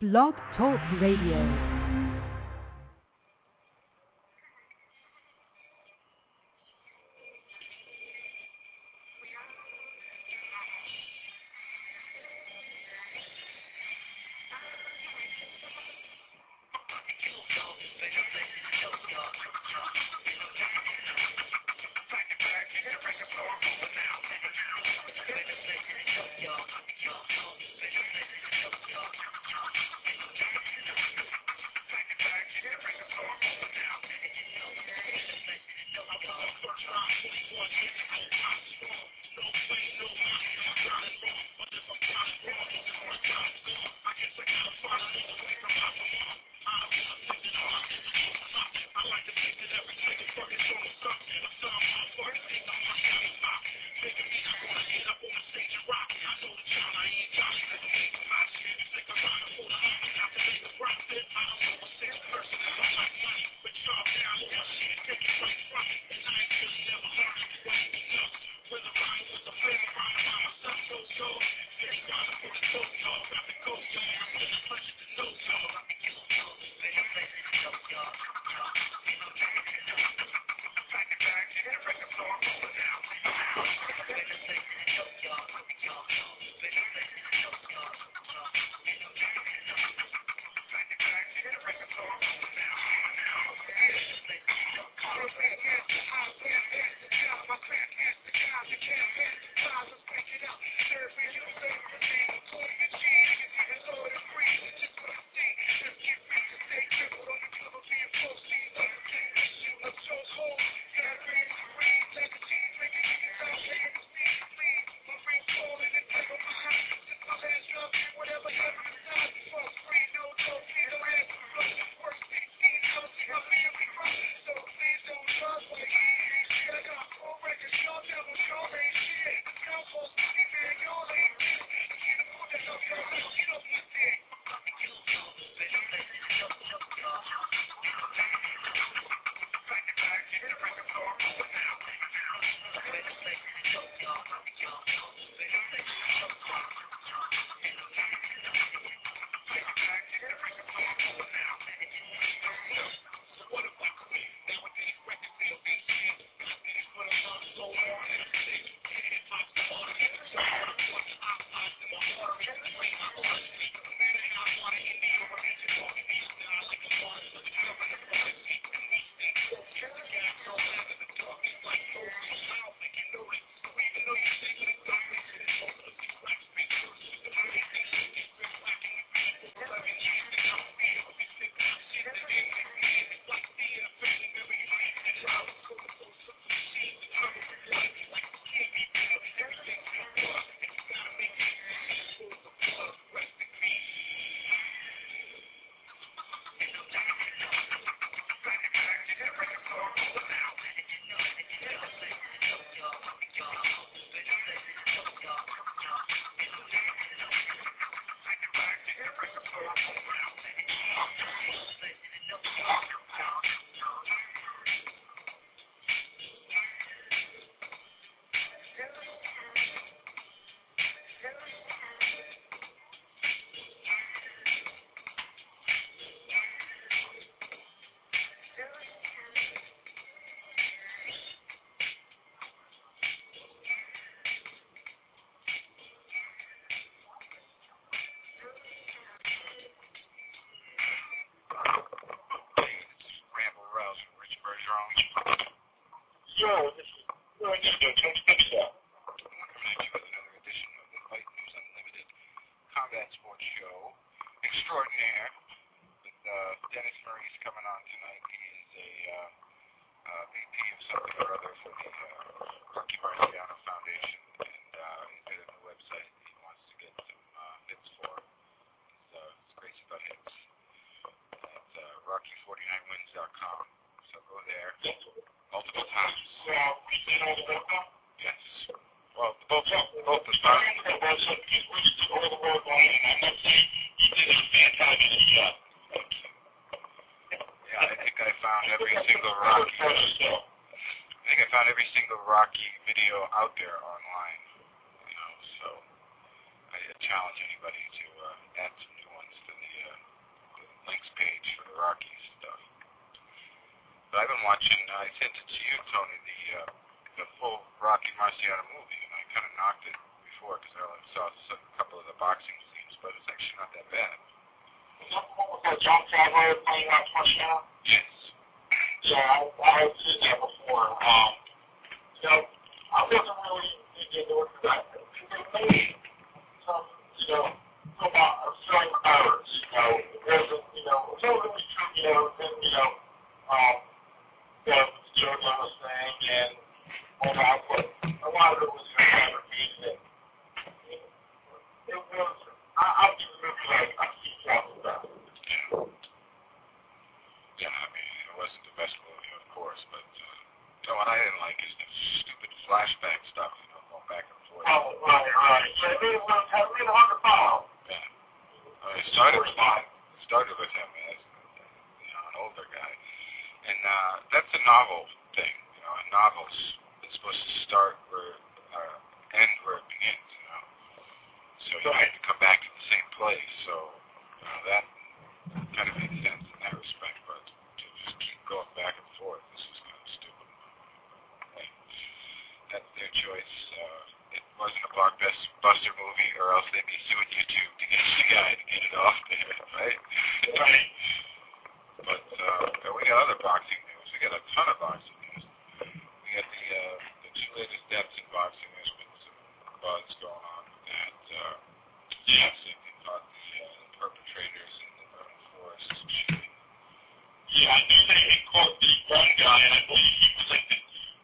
Blog Talk Radio. Yo, this is Coach Big Show. Coming at you with another edition of the Fight News Unlimited Combat Sports Show Extraordinaire with Dennis Maurice coming on tonight. He is a VP of something or other for the Rocky Marciano Foundation, and he's got a new website he wants to get some hits for. It's crazy about hits. It's Rocky49wins.com. So go there multiple times. Yes. Well, both the times. Yeah, I think I found every single Rocky video out there online. You know, so I challenge anybody to add some new ones to the watching, I sent it to you, Tony, the full Rocky Marciano movie, and I kind of knocked it before because I only saw a couple of the boxing scenes, but it's actually not that bad. Was that John Favreau playing Rocky Marciano? Yes. Yeah, I had seen that before. I wasn't really into it for that. They made some, about certain errors, it wasn't, it wasn't really true, the Joe Douglas thing and all that, but a lot of it was fabricated. It was, I'll give the movie like a few thousand dollars. Yeah, I mean, it wasn't the best movie, of course, but what I didn't like is the stupid flashback stuff, going back and forth. Oh, right. So it really hard to follow. Yeah. I mean, it started with him as an older guy. And that's a novel thing. A novel's supposed to start end where it begins, So you have to come back to the same place. So that kind of makes sense in that respect. But to just keep going back and forth, this is kind of stupid. Hey, that's their choice. It wasn't a blockbuster movie, or else they'd be suing YouTube to get the guy to get it off there, right? Right. But we got other boxing news. We got a ton of boxing news. We got the two latest deaths in boxing. There's been some buzz going on with that. They caught the perpetrators in the Vernon Forest shooting. Yeah, I knew they had caught the one guy, and I believe he was like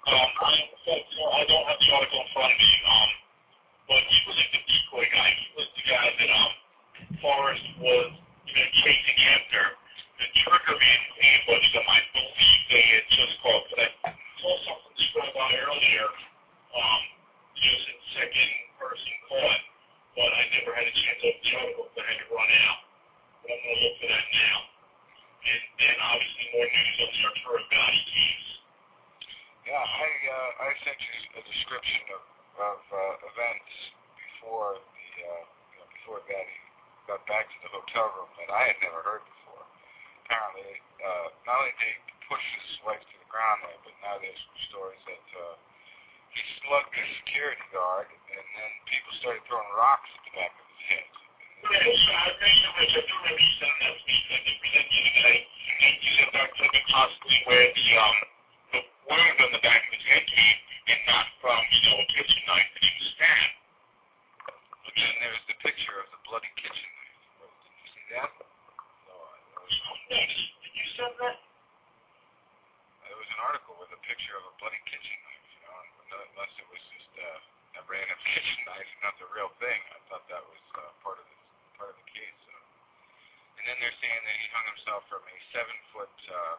I don't have the article in front of me, but he was like the decoy guy. He was the guy that Forrest was chasing after. The trigger man ambushed them. I believe they had just caught, but I saw something scroll by earlier, just in second person caught, but I never had a chance to open the article because I had to run out. But I'm going to look for that now. And then obviously more news on the Arturo Gatti case. Yeah, I sent you a description of events before before Gatti got back to the hotel room that I had never heard before. Apparently, not only did he push his wife to the ground there, but now there's stories that he slugged the security guard, and then people started throwing rocks at the back of his head. Yeah, I remember you saying that to me, that they presented you today, and you said that could have been possibly where the wound on the back of his head came, and not from, a kitchen knife that he was stabbed. But then there's the picture of the bloody kitchen knife. Did you see that? No, Did you send that? There was an article with a picture of a bloody kitchen knife, unless it was just a random kitchen knife, not the real thing. I thought that was part of the case. And then they're saying that he hung himself from a 7-foot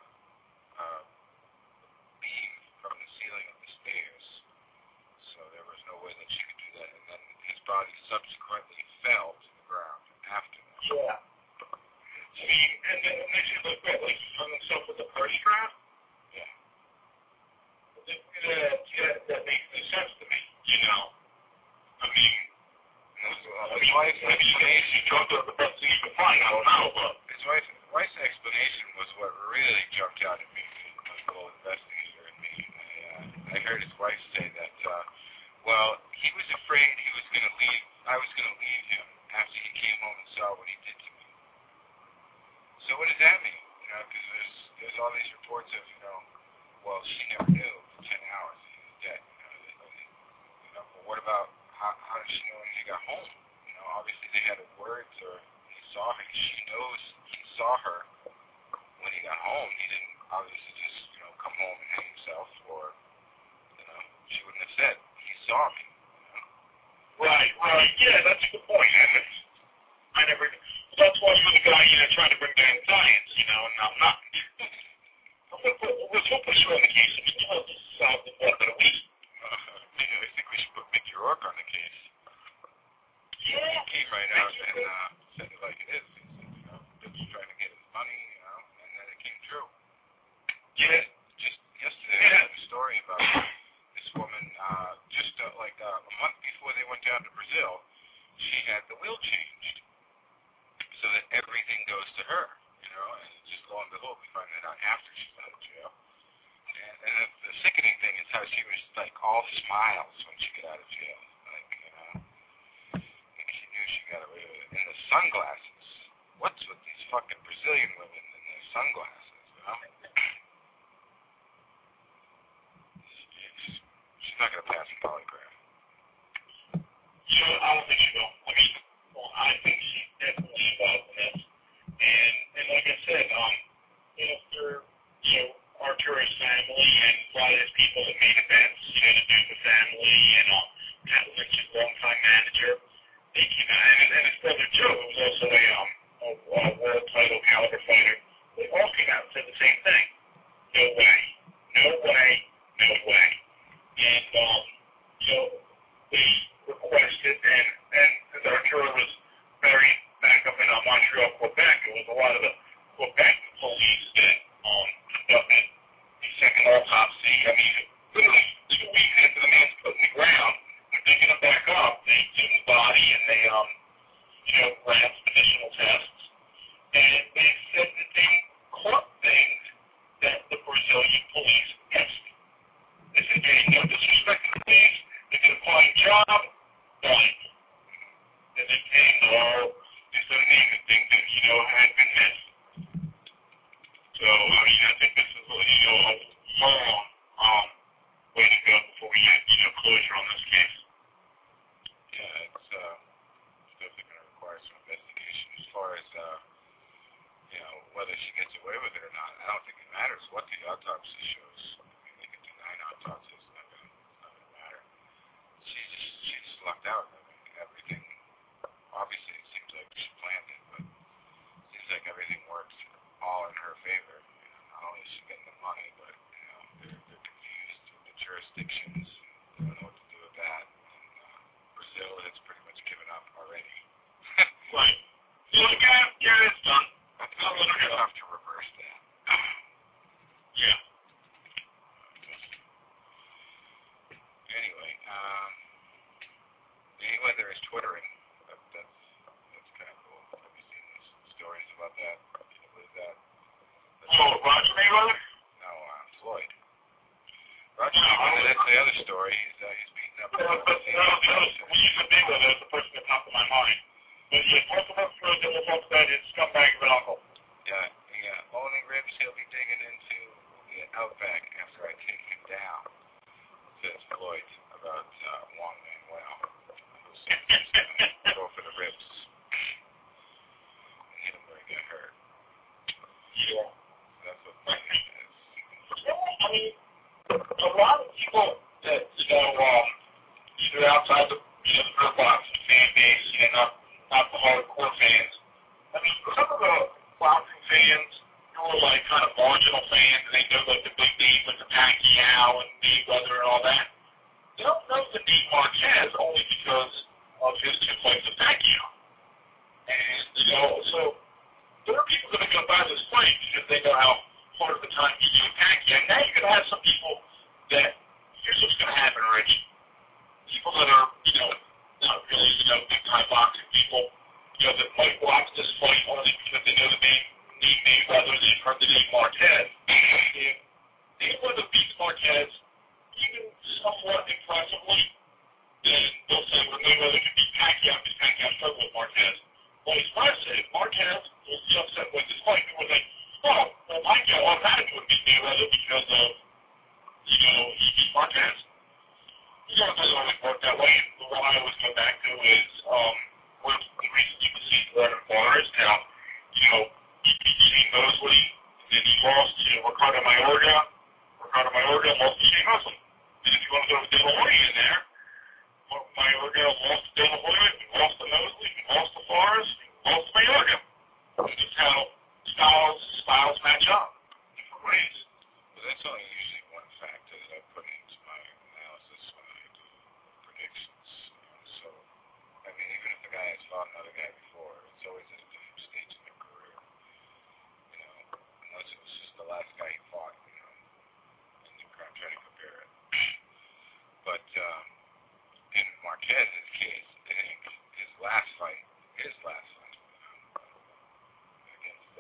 beam from the ceiling of the stairs. So there was no way that she could do that. And then his body subsequently fell to the ground after that. Yeah. And then it makes you look like he hung himself with a purse strap? Yeah. That makes no sense to me, I mean, maybe she jumped up the best thing you could find, I don't know, but his wife's explanation was what really jumped out at me, like a little investigator in me. I heard his wife say that, he was afraid I was going to leave him after he came home and saw what he did to me. So what does that mean? Because there's all these reports of, she never knew for 10 hours that he was dead. But what about, how did she know when he got home? Obviously they had words, or he saw her. She knows he saw her when he got home. He didn't obviously just, come home and hang himself, or, she wouldn't have said, he saw me. Right. Yeah, that's a good point. And that's why you're the guy, trying to bring down science, and I'm not. Let's hope we're sure on the case. I mean, this is solved in what, at least? I think we should put Mickey Rourke on the case. Yeah. He came right out and said it like it is. He said, bitch trying to get his money, and then it came true. Yeah. Just yesterday, I heard a story about this woman, just like a month before they went down to Brazil, she had the will changed so that everything goes to her, and just lo and behold, we find that out after she's out of jail. the sickening thing is how she was like all smiles when she got out of jail. Like, like she knew she got away with it. And the sunglasses. What's with these fucking Brazilian women and their sunglasses, you know? She's not going to pass a polygraph. I don't think she will. I mean, I think she's definitely involved in this. And like I said, through, Arturo's family and a lot of his people that made events, to do with the family and Pat Lynch's longtime manager, they came out, and his brother Joe, who was also a world title caliber fighter, they all came out and said the same thing. No way. No way. No way. And, they requested, and as Arturo was buried back up in Montreal, Quebec, it was a lot of the Quebec police that conducted the second autopsy. I mean, literally 2 weeks after the man's put in the ground, they're picking him back up. They exhumed the body and they, ran some additional tests. And they said that they caught things that the Brazilian police missed. They said, hey, no disrespect to the police, they did a fine job, fine. And they came, they started naming things that, had been missed. So, I mean, I think this is, a long way to go before we get, closure on this case. Yeah, it's definitely going to require some investigation as far as, whether she gets away with it or not. I don't think it matters what the autopsy shows. I mean, they could do 9 autopsies. It's not going to matter. She just lucked out. I mean, everything, obviously it seems like she planned it, but it seems like everything works all in her favor. Not only is she getting the money, but, they're confused with the jurisdictions. They don't know what to do with that. And Brazil has pretty much given up already. Right. Yeah, it's done. They're going to have to reverse that. Yeah. Anyway, Mayweather is Twittering. That's kind of cool. Have you seen these stories about that? What is that? Roger Mayweather? No, Floyd. Roger Mayweather, that's the other story. He's beaten up. When you said Mayweather, that's the person that popped in my mind. But yeah, talk about Floyd, then we'll talk about his scumbag of an uncle. Yeah. Only ribs he'll be digging into the Outback after I take him down, says Floyd about Juan Manuel, who says he's going to go for the ribs and hit him where he got hurt. Yeah. That's what Floyd says. I mean, a lot of people that, either outside the Bird Box fan base, not the hardcore fans. I mean, some of the boxing fans who are like kind of marginal fans, and they know like the big names like the Pacquiao and Mayweather and all that. They don't know the Nate Marquez only because of his 2 fights with Pacquiao. And, so there are people that are going to buy this fight because they know how hard of a time he did with Pacquiao. Now you're going to have some people that, here's what's going to happen, Rich. People that are, not really, big time boxing people, that might watch this fight only because they know the name Mayweather, they've heard the name Marquez. If Mayweather beats Marquez, even somewhat impressively, then they'll say, well, Mayweather can beat Pacquiao because Pacquiao struggled with Marquez. Well, he's impressive. Marquez will be upset with this fight. People will think, oh, well, Pacquiao automatically would beat Mayweather because of, he beat Marquez. It doesn't always work that way. The one I always go back to is where the reason you can see Gordon Forrest now, he beat Shane Mosley, then he lost to Ricardo Mayorga. Ricardo Mayorga lost to Shane Mosley. And if you want to go with De La Hoya in there, Mayorga lost to De La Hoya, lost to Mosley, lost to Forrest, lost to Mayorga. It's just how styles match up in different ways. Well, that's only usually one factor that I put into my analysis when I do predictions. So, I mean, even if the guy has fought another guy before, it's always at a different stage in their career. Unless it was just the last guy he fought, and I'm trying to compare it. But in Marquez's case, I think his last fight against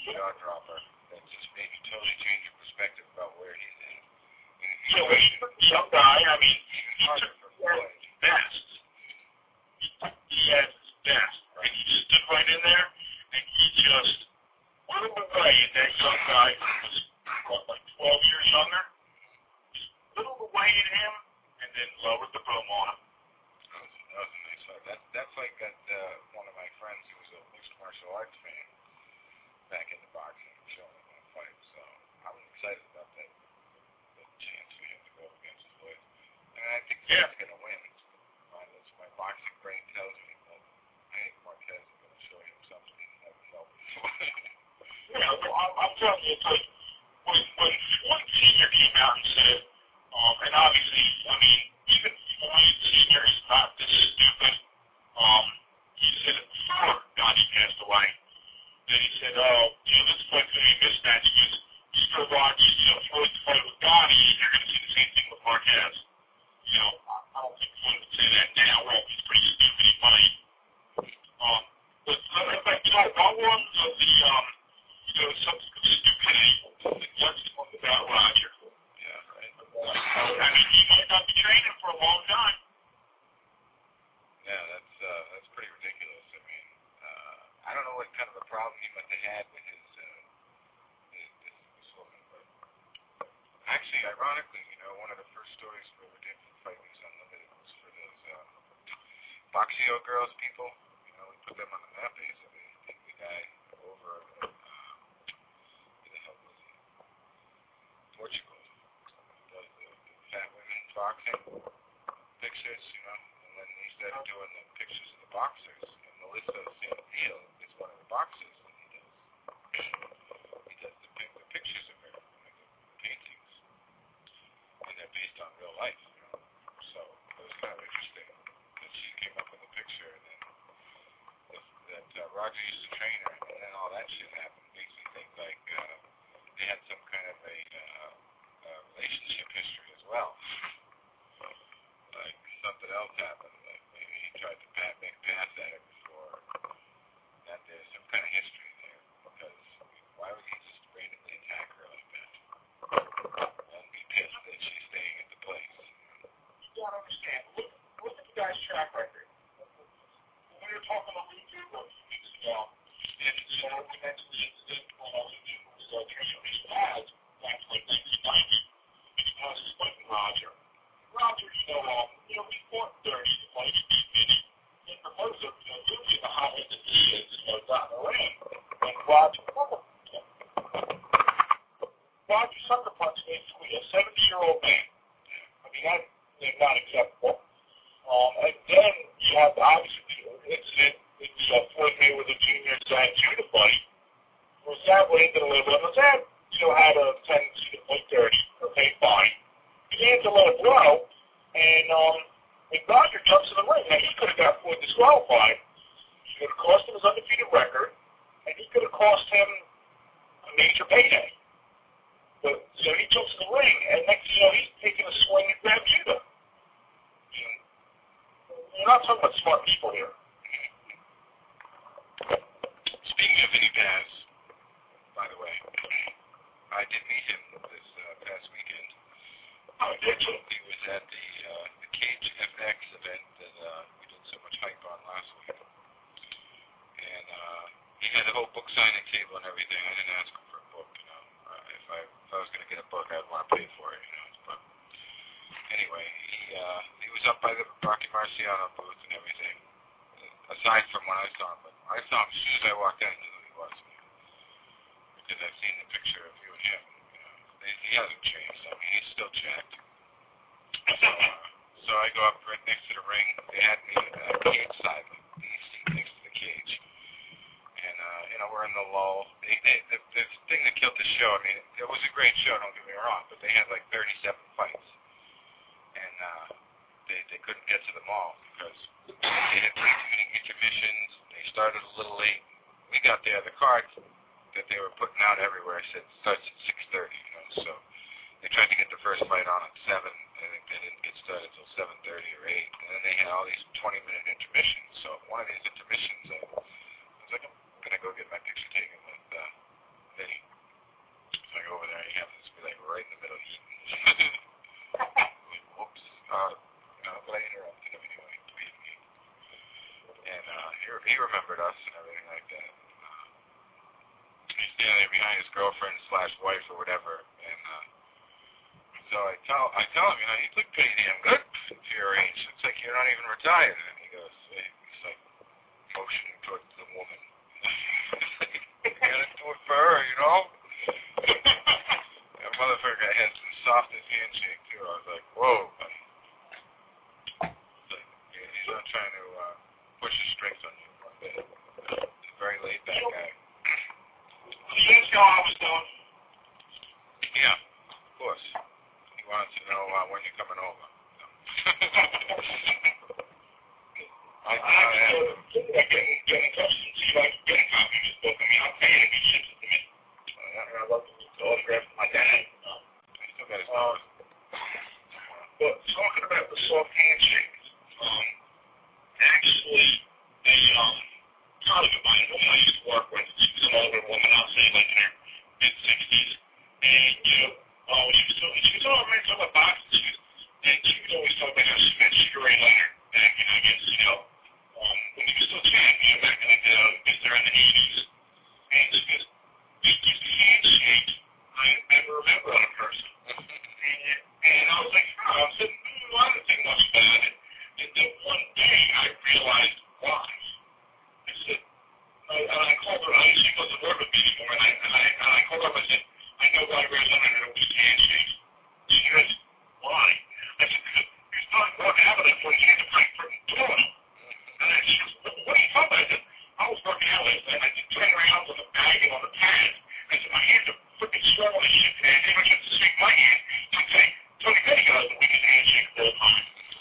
jaw dropper that just made you totally change your perspective about where he's at. So he's a young guy. I mean, Even harder for Floyd. best. He has his best. And he just stood right in there, and he just blew away that young guy who was, what, like 12 years younger? Just blew away at him, and then lowered the boom on him. That was a nice fight. That's like that one of my friends who was a mixed martial arts fan back into boxing showing him that fight. So I was excited about that chance for him to go against Floyd. And I think he's going to win. My boxing brain tells me that Hank Marquez is going to show him something he never felt before. Yeah, well, I'm telling you, it's like when Floyd Sr. came out and said, and obviously, I mean, even Floyd Sr. is not this stupid. He said it before Gandhi passed away. Then he said, this fight's going to be a mismatch because Mr. Rogers, Floyd's fight with Gandhi, and you're going to see the same thing with Marquez. I don't think Floyd would say that now. Well, he's pretty stupid, he might. But I want some stupidity. Let's talk about Roger. Yeah, right. I mean, he might not be training for a long time. Yeah, that's pretty ridiculous. I mean, I don't know what kind of a problem he must have had with this woman, but actually, ironically, one of the first stories we ever did for Fight Weeks Unlimited was for those Boxeo girls people. We put them on the map basically. I think the guy over where the hell was he? Portugal. Does the fat women boxing pictures, and then he started doing the pictures of the boxers, and Melissa St. Neil is one of the boxers that he does. He does the pictures of her, like the paintings, and they're based on real life, So it was kind of interesting that she came up with a picture, and then that Roger used to train her, and then all that shit happened. Makes me think like they had some kind of a relationship history as well. Like something else happened. Like maybe he tried to make a pass at her before. That there's some kind of history there. Because why would he just randomly attack her like that? And be pissed that she's staying at the place. You gotta understand. Look at the guy's track record. We were talking about Luger a few weeks ago, and we mentioned the incident when Luger was training his pads back in like 1990, and he passed his fight with Roger. Roger, we fought 30 to fight a minute, and for most of Luger, the hothead that he is, got in the ring, and Roger sucker punched basically a 70-year-old man. I mean, that's not acceptable. And then you have obviously the incident with Floyd Mayweather Jr. and Judah fight. Well, sadly, the limit had a tendency to play dirty. Okay, fine. He had to let it blow, and Roger jumps in the ring. Now, he could have got Floyd disqualified. He could have cost him his undefeated record, and he could have cost him a major payday. But, he jumps in the ring, and next thing you know, he's taking a swing at Graham Judah. We're not talking about smart people here. Speaking of Vinny Paz, by the way, I did meet him this past weekend. Oh, did you? He was at the Cage FX event that we did so much hype on last week. And he had the whole book signing table and everything. I didn't ask him for a book, If I was going to get a book, I'd want to pay for it, But anyway, he was up by the Rocky Marciano booth and everything. Aside from when I saw him, but I saw him as soon as I walked in, I knew who he was. Because I've seen the picture of you and him. He hasn't changed. I mean, he's still jacked. So I go up right next to the ring. They had me cage side, the seat next to the cage. And, we're in the lull. The thing that killed the show, I mean, it was a great show, don't get me wrong, but they had like 37 fights. And they couldn't get to them all because they had way too many intermissions. They started a little late. We got there. The card that they were putting out everywhere said starts at 6:30, So they tried to get the first fight on at 7. I think they didn't get started until 7:30 or 8. And then they had all these 20-minute intermissions. So one of these intermissions, I was like, I'm going to go get my picture taken with he remembered us and everything like that. He's standing there behind his girlfriend/wife or whatever, and so I tell him, you know, you look pretty damn good for your age. Looks like you're not even retired. And he goes, he's like motioning towards the woman. You gotta do it for her, you know. That motherfucker had some softest handshake too. I was like, whoa, buddy. He's not trying to push his strengths on you one bit. He's a very laid back guy. You asked how I was doing? Yeah, of course. He wanted to know when you're coming over. I asked him. Get in touch and see if I can get a copy of his book. I mean, I'll pay it if he ships it to me. I'd love to autograph it to my dad. I still got his number. But talking about the soft handshakes, actually, a colleague of mine, whom I used to work with, she was an older woman, I'll say like in her mid-60s, and she was always talking about boxing shoes, and she would always talk about how she met Sugar Ray Leonard back in, I guess, when he was still champ, back in the 80s, and she goes, this handshake I never remember on a person. And I was like, I said, I didn't think much about it. And then one day I realized why. I said, and I called her, she wasn't working with me anymore, and I called her up, I said, I know why Ray Leonard had a weak handshake. She goes, why? I said, because he was probably working out with us when he had to fight for Florida. And she goes, what are you talking about? I said, I was working out last night. I just turned around on the bag and on the pads. I said, my hands are freaking swollen as shit today. I didn't have to shake my hand. I'd say, Tony Petty got the weakest handshake of all time.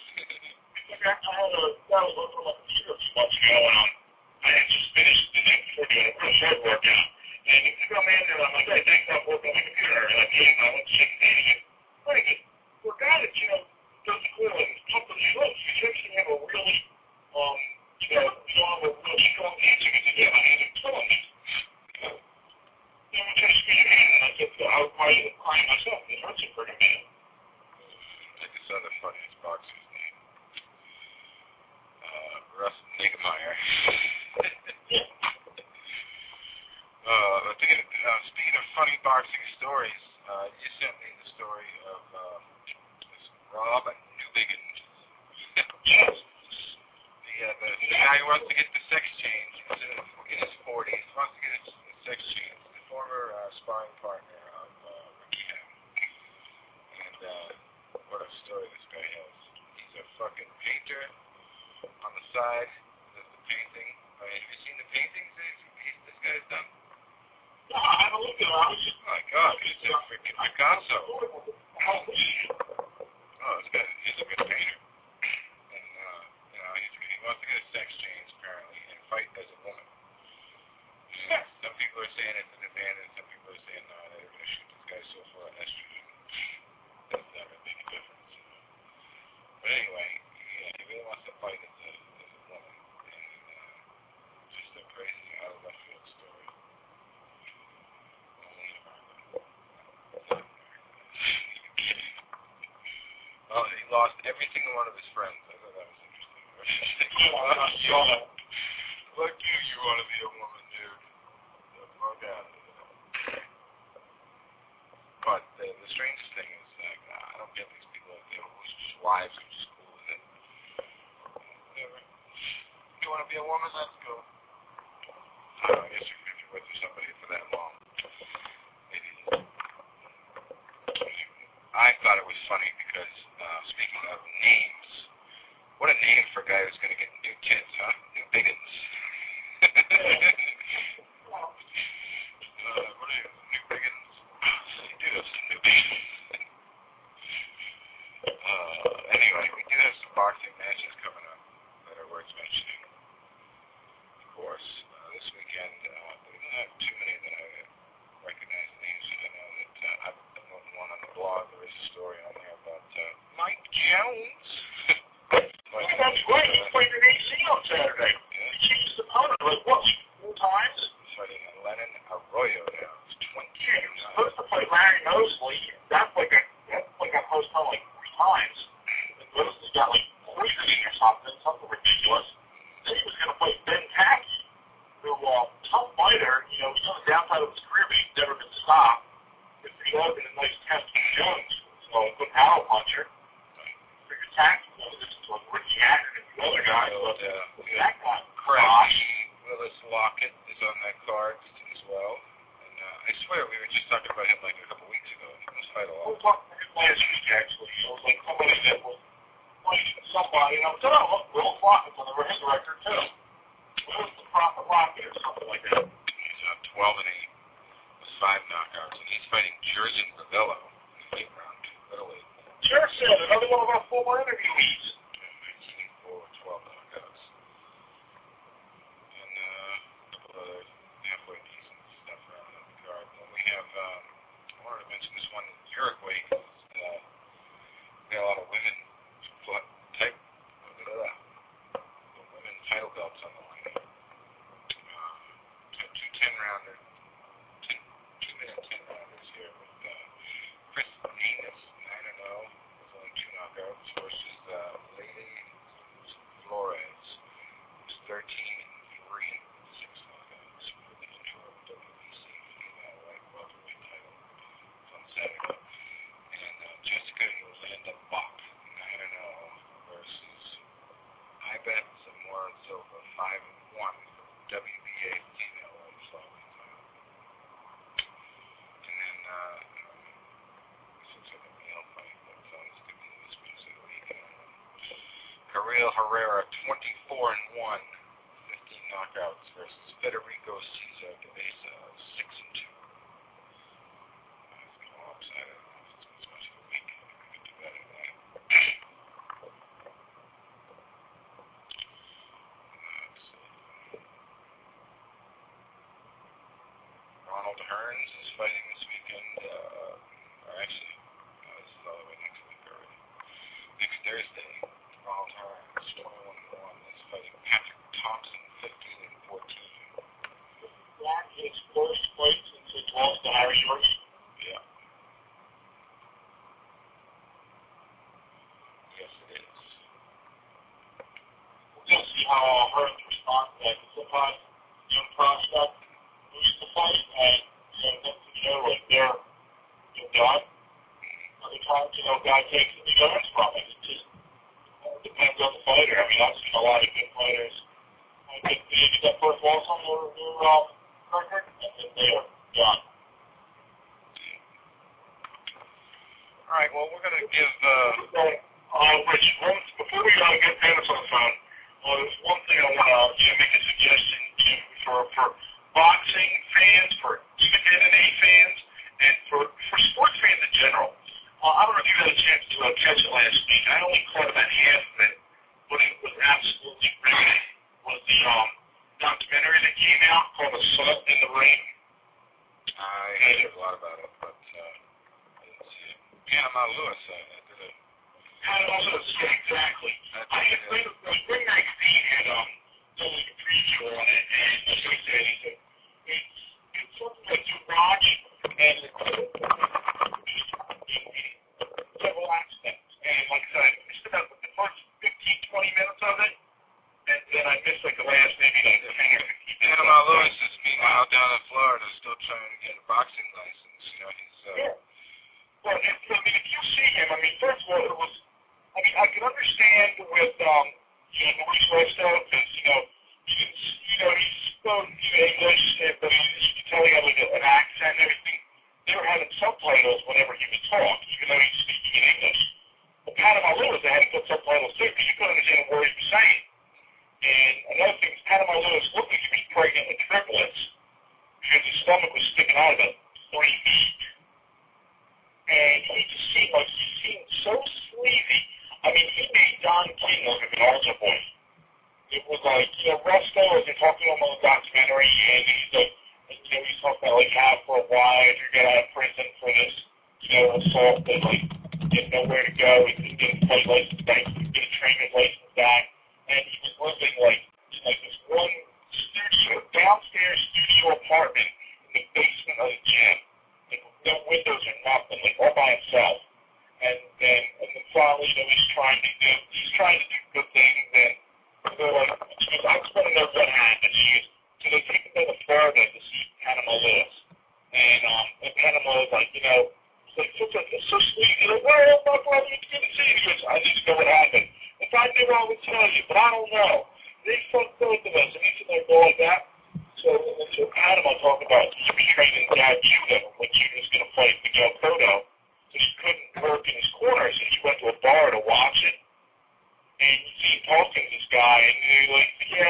I was working on my computer a few months ago, and I had just finished the night before doing a real short workout. And if you come in there, I'm like, hey, thanks for working on my computer. And I came, I went to shake his hand again. Pretty good. For a guy that, doesn't cool and is pumping his lips, you actually have a really, have a real strong handshake. I said, yeah, my hands are killing me. I'm trying to squeeze your hand, and I said, I was crying myself. It hurts you pretty bad. I just saw the funniest boxer's name. Russ Niggemeyer. Speaking of funny boxing stories, you sent me the story of this Rob Newbigin. Yes. The guy who wants to get the sex change. He's in his 40s. Wants to get his sex change. The former sparring partner of Ricky Ham. And what a story this guy has. He's a fucking painter on the side. Does the painting. Have you seen the paintings this guy's done? No, I haven't looked at it. Oh my God, he's a freaking Picasso. He's a good painter. And, he wants to get a sex change, apparently, and fight as a woman. And some people are saying it's an advantage, some people are saying, no, they're going to shoot this guy so full of estrogen. Doesn't that really make a difference? But anyway, he really wants to fight as a woman. And just a crazy out of left field story. Well, he lost every single one of his friends. I thought that was interesting. Look, you want to be a woman, dude. Fuck out of it. But the strangest thing is, like, I don't get these people whose just wives are just cool with it. Whatever. If you want to be a woman, let's go. I guess if you're with somebody for that long, maybe. I thought it was funny because, speaking of names, what a name for a guy who's going to get new kids, huh? New biggins. What are you, new biggins? You do have some new biggins. Anyway, we do have some boxing matches coming up that are worth mentioning. Crafty Willis Lockett is on that card as well. And I swear we were just talking about him like a couple weeks ago. He was fight a lot. We talked about him last week, actually. It was like somebody that was fighting somebody. And I was like, oh, look, Willis Lockett's on his record, too. Willis the Prophet Lockett or something like that. He's 12-8 with 5 knockouts. And he's fighting Jerson Ravello in the 8th round. Middleweight. Jerson, another one of our former interviewees. 19-4 with 12 knockouts. And a couple other halfway decent stuff around the card. And then we have, I wanted to mention this one in Uruguay. Got a lot of women women title belts on the line. Two 10-rounder, 2-minute 10-rounders here with Chris Namus, 9-0, with only 2 knockouts, versus Lady Flores, who's 13-3, 6 knockouts for the interim WBC female light welterweight title on Saturday. And Jessica Yolanda Bach, 9-0, versus Ibet Zamora Silva, 5-1 for WBA female light flyweight title. And then this looks like a male fight, but this could be this Pacific League. Karel Herrera, 24-1, 15 knockouts versus Federico Cesar de Besa, 6-2. That's kind of lopsided. It's much of a week. We could do better than that. Ronald Hearns is fighting this weekend, or actually, this is all the way next week already. Next Thursday, Ronald Hearns, 21-1, is fighting Patrick Thompson, 15-14. That his first fight since he lost to Harry York. Yeah. Yes, it is. We'll see how Hearns responds to that. Sometimes young prospect who used to fight and like they're done. Other times, a guy takes the guns from it. It just depends on the fighter. I mean, I've seen a lot of good fighters. I think they get that first loss on their record, and then they are done. All right, well, we're going to give... Rich, before we get Dennis on the phone, there's one thing I want to make a suggestion for boxing fans, for even MMA fans, and for sports fans in general. I don't know if you had a chance to catch it last week. I only caught about half of it, but it was absolutely riveting. Was the documentary that came out called Assault in the Ring? I heard a lot about it, but I didn't see it. Panama Lewis, I did it. Panama Lewis, exactly. I had Spring Magazine had done a preview on it, and as I said, it's something that you watch, and several aspects. And like I said, I missed about the first 15-20 minutes of it, and then I missed like the last maybe like 10 or 15 minutes. Panama Lewis is meanwhile down in Florida, still trying to get a boxing license. He's Well, if you see him, first of all, it was. I can understand with Maurice Resto because he spoke English, but you can tell he had like an accent and everything. They were having subtitles whenever he would talk, even though he's speaking in English. But Panama Lewis, they had to put subtitles too because you couldn't understand a word he was saying. And another thing is Panama Lewis looked like he was pregnant with triplets because his stomach was sticking out about 3 feet. And he just seemed like he seemed so sleazy. He made Don King look like an altar boy. It was like, Resto, as they're talking about the documentary, and he's like, he's talking about like how for a while if you get out of prison for this, assault, that like he had nowhere to go, he couldn't get his plate license back, he couldn't get a trainer's license back, and he was living like this one downstairs studio apartment in the basement of the gym, like with no windows or nothing, like all by himself. And then finally, he's trying to do good things, and they're like, I just want to know what happened. So they take him to Florida to see Panama Lewis. And Panama was like, it's so sweet. He's like, well, my brother, it's good to see you. He goes, I need to know what happened. If I knew, I would tell you, but I don't know. They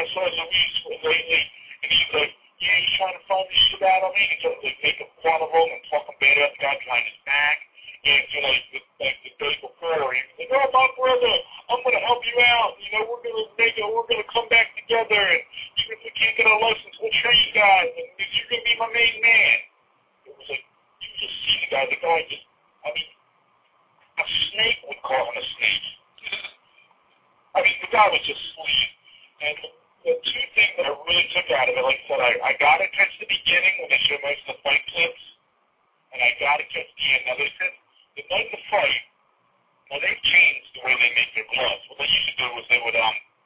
saw Luis lately, and he's like, yeah, he's trying to find this shit out on me. And so like making fun of him and talking bad about the guy behind his back. And so like the day before, he was like, oh my brother, I'm gonna help you out. You know, we're gonna come back together, and even if we can't get our license, we'll train you guys, and you're gonna be my main man. It was like you just see the guy just, I mean, a snake would call him a snake. I mean, the guy was just sleep. And the two things that I really took out of it, like I said, I got to catch the beginning when they show most of the fight clips, and I got to catch the end. Now, they said the night of the fight, now they've changed the way they make their gloves. What they used to do was they would,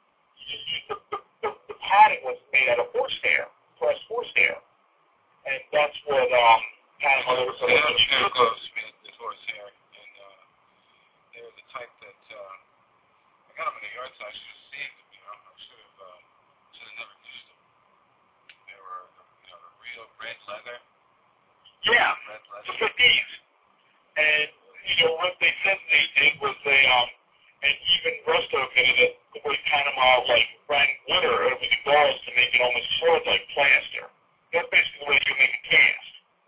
the padding was made out of horsehair, pressed horsehair. And that's what, Panama was their gloves made with horsehair, and they were the type that, I got them in the yard, so I should have saved them, you know. I should have never used them. They were, the real red leather. Yeah, red leather. the 50s. And, what they said they did was they, and even Rusto did it, the way Panama, ran glitter over the balls to make it almost hard like plaster. That's basically the way you make a cast.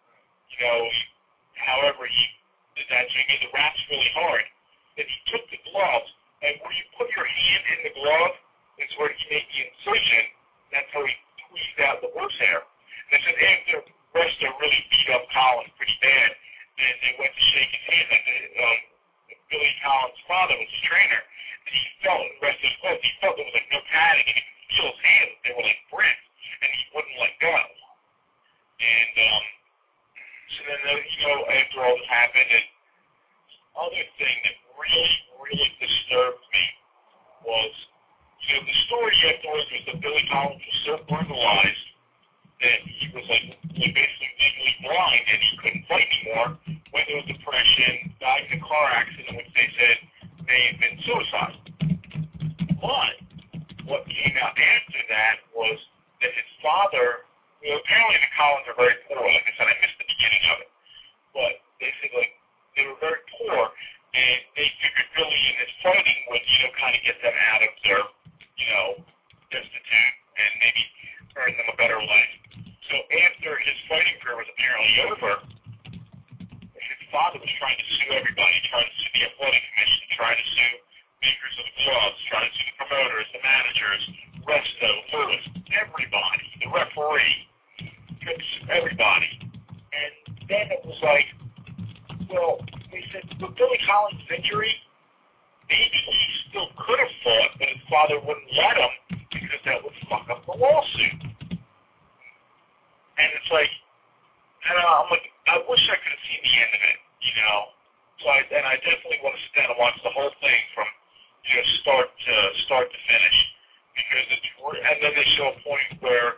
However he did that, so he made the wraps really hard. Then he took the gloves, and where you put your hand in the glove is where he made the incision. That's how he squeezed out the horsehair. And they said after Rusto really beat up Collins pretty bad, and they went to shake his hand, and Billy Collins' father was his trainer, and he felt in Rusto's gloves, he felt there was no padding, and he could feel his hands, they were like bricks, and he wouldn't let go. And so then, after all this happened, and the other thing that really, really disturbed me was, the story afterwards was that Billy Collins was so brutalized that he was basically legally blind and he couldn't fight anymore, went into depression, died in a car accident, which they said may have been suicide. But what came out after that was that his father, apparently the Collins are very poor. Like I said, I missed the beginning of it. But they said, they were very poor, and they figured Billy in his fighting would, kind of get them out of their, destitute and maybe earn them a better life. So after his fighting career was apparently over, his father was trying to sue everybody, trying to sue the athletic commission, trying to sue makers of the gloves, trying to sue the promoters, the managers, Resto, Lewis, everybody, the referee, everybody. And then it was like, well, they said, with Billy Collins' injury, maybe he still could have fought, but his father wouldn't let him because that would fuck up the lawsuit. And it's like, I'm like, I wish I could have seen the end of it, So I definitely want to sit down and watch the whole thing from, start to finish, because and then they show a point where,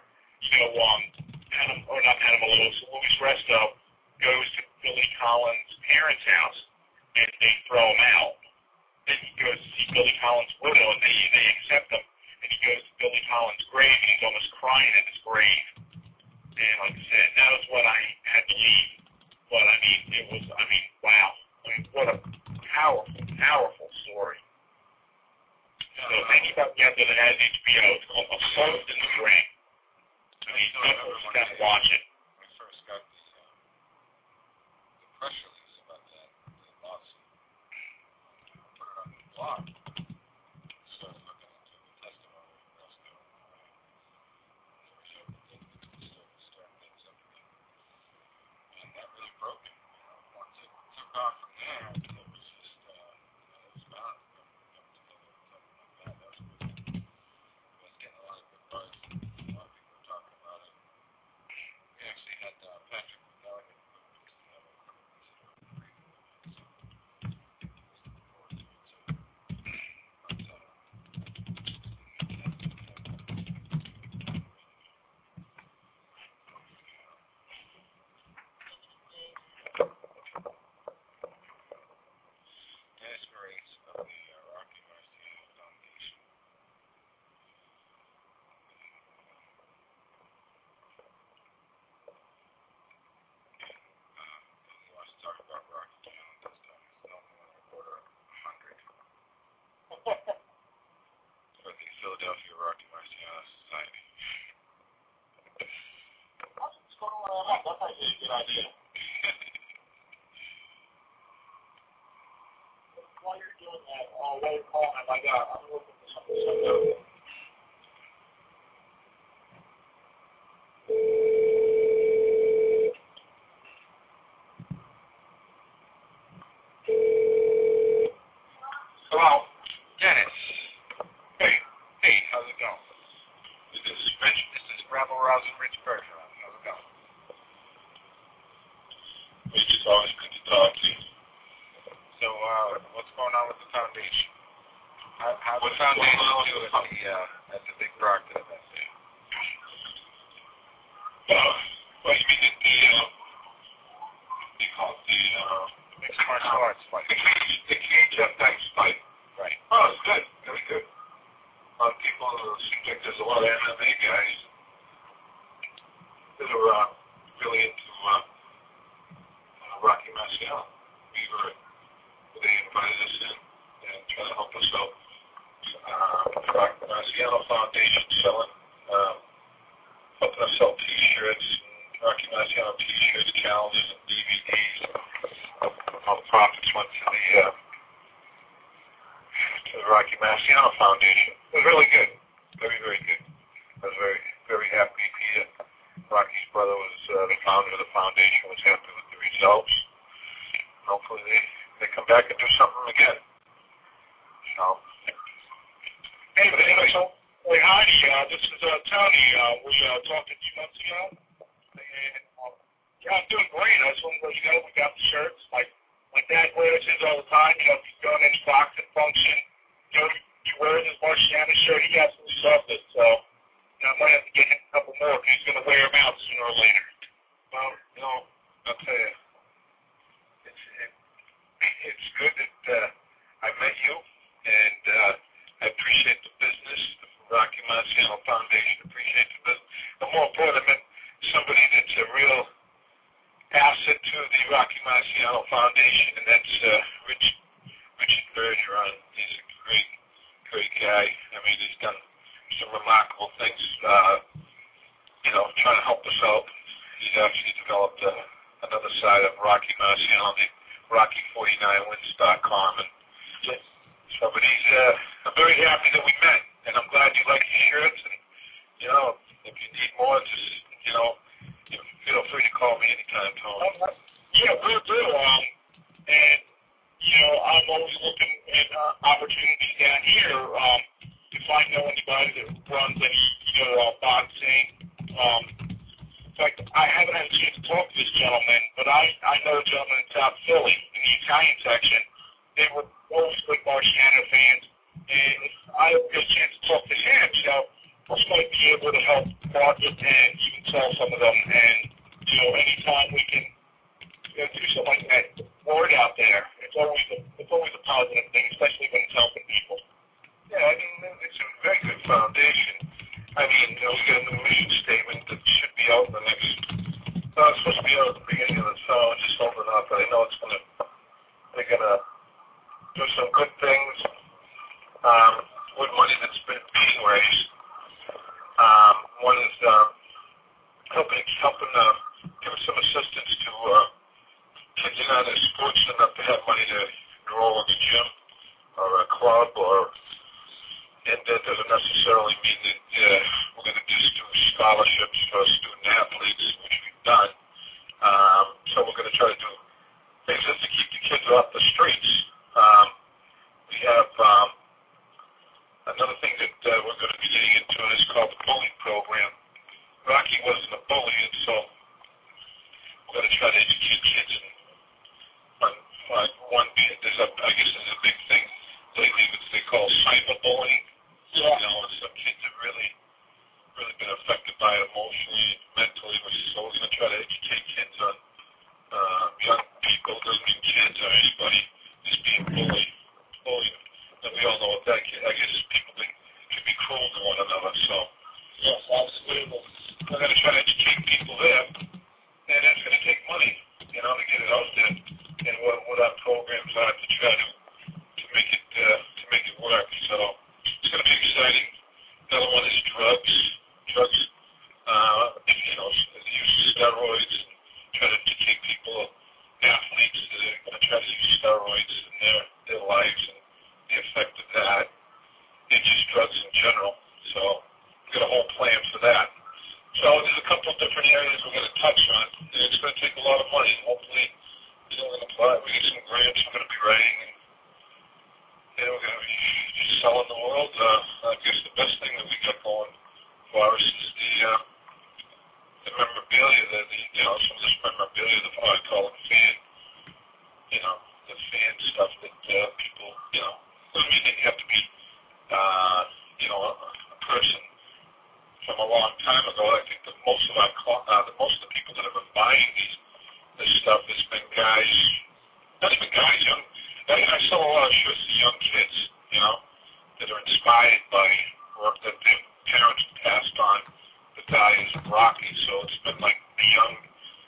Luis Resto goes to Billy Collins' parents' house, and they throw him out. Then he goes to see Billy Collins' widow, and they accept him, and he goes to Billy Collins' grave, and he's almost crying at his grave. And like I said, that was when I had to leave. But, wow. What a powerful, powerful story. So anybody out there that has HBO, it's called Assault in the Ring. Definitely got to watch it. When I first got the press release about that, the lawsuit, I put it on the blog. Started looking into the testimony of Resto. They showed that they could start things up again. And that really broke it. Once it took off from there, it was just, it was bound to come together with something like that. That was good. It was getting a lot of good buzz. A lot of people were talking about it. Yeah, Society. What's going on? That's actually a good idea. While you're doing that, while you're calling him, I'm looking for something. Hello? Dennis. Hey. Hey, how's it going? This is Rich. This is Rebel Rouse and Rich Bergeron. How's it going? It's always good to talk to you. So, what's going on with the foundation? How's the What's foundation going on do with at the Big Brockton event? What do you mean they call it The mixed martial arts fight. the cage FX fight? Right. Oh, it's good. Very good. A lot of people, seems like there's a lot of MMA guys that are really into Rocky Marciano. They invited us in and try to help us out. The Rocky Marciano Foundation helping us sell T-shirts, Rocky Marciano T-shirts, calendars, and DVDs. All the profits went to the Rocky Marciano Foundation. It was really good. Very, very good. I was very, very happy. Peter, Rocky's brother, was the founder of the foundation, was happy with the results. Hopefully they come back and do something again. So. Hey, Heidi, this is Tony. We talked a few months ago. And, yeah, I'm doing great. I just want to let you know we got the shirts. My dad wears his all the time. You know, if you go to any boxing function, you know, he wears his Marciano shirt. He absolutely loves it. So, you know, I might have to get him a couple more because he's going to wear them out sooner or later. Well, you know, I'll tell you, it's good that I met you, and I appreciate the business, the Rocky Marciano Foundation. Appreciate the business. But more important, I met somebody that's a real asset to the Rocky Marciano Foundation, and that's Richard Bergeron. He's a great, great guy. I mean, he's done some remarkable things, you know, trying to help us out. He's actually developed another side of Rocky Marciano, the Rocky49wins.com, and so, but I'm very happy that we met, and I'm glad you like your shirts, and, you know, if you need more, just, you know, feel free to call me anytime, Tony. Yeah, we'll do. And, you know, I'm always looking at opportunities down here. If I know anybody that runs any, you know, boxing. In fact, I haven't had a chance to talk to this gentleman, but I know a gentleman in South Philly in the Italian section. They were always big Marciano fans, and if I get a chance to talk to him, you know, I might be able to help market and even sell some of them. And, you know, anytime we can, you know, do something like that, word out there, it's always a positive thing, especially when it's helping people. Yeah, I mean, it's a very good foundation. I mean, you know, we got a new mission statement that should be out in the next, it's supposed to be out at the beginning of the summer, just open up, but I know they're gonna do some good things with money that's been being raised. One is helping give some assistance to kids that are fortunate enough to have money to enroll in a gym or a club, and that doesn't necessarily mean that we're going to just do scholarships for student athletes, which we've done. So we're going to try to do things just to keep the kids off the streets. We have another thing that we're going to be getting into is called the bullying program. Rocky wasn't a bully, and so we're going to try to educate kids on one being, I guess there's a big thing lately which they call cyberbullying. Yeah. You know, some kids have really been affected by it emotionally, mentally, so we're going to try to educate kids on young people, doesn't mean kids or anybody, just being bullied. And we all know what that I guess people think can be cruel to one another, so. Yes, absolutely. We're going to try to educate people there, and that's going to take money, you know, to get it out there, and what our programs are to try to make it work. So it's going to be exciting. Another one is drugs. for that. So there's a couple of different areas we're going to touch on, and it's going to take a lot of money. Hopefully, we're going to apply. We get some grants we're going to be writing, and we're going to be just selling the world. I guess the best thing that we got going for us is the memorabilia, some of this memorabilia, what I call it fan, the fan stuff that people, doesn't mean they have to be, a person from a long time ago. I think that most of the people that have been buying this stuff has been guys, not even guys, young. I sell a lot of shirts to young kids, that are inspired by work that their parents passed on the values of Rocky. So it's been like the young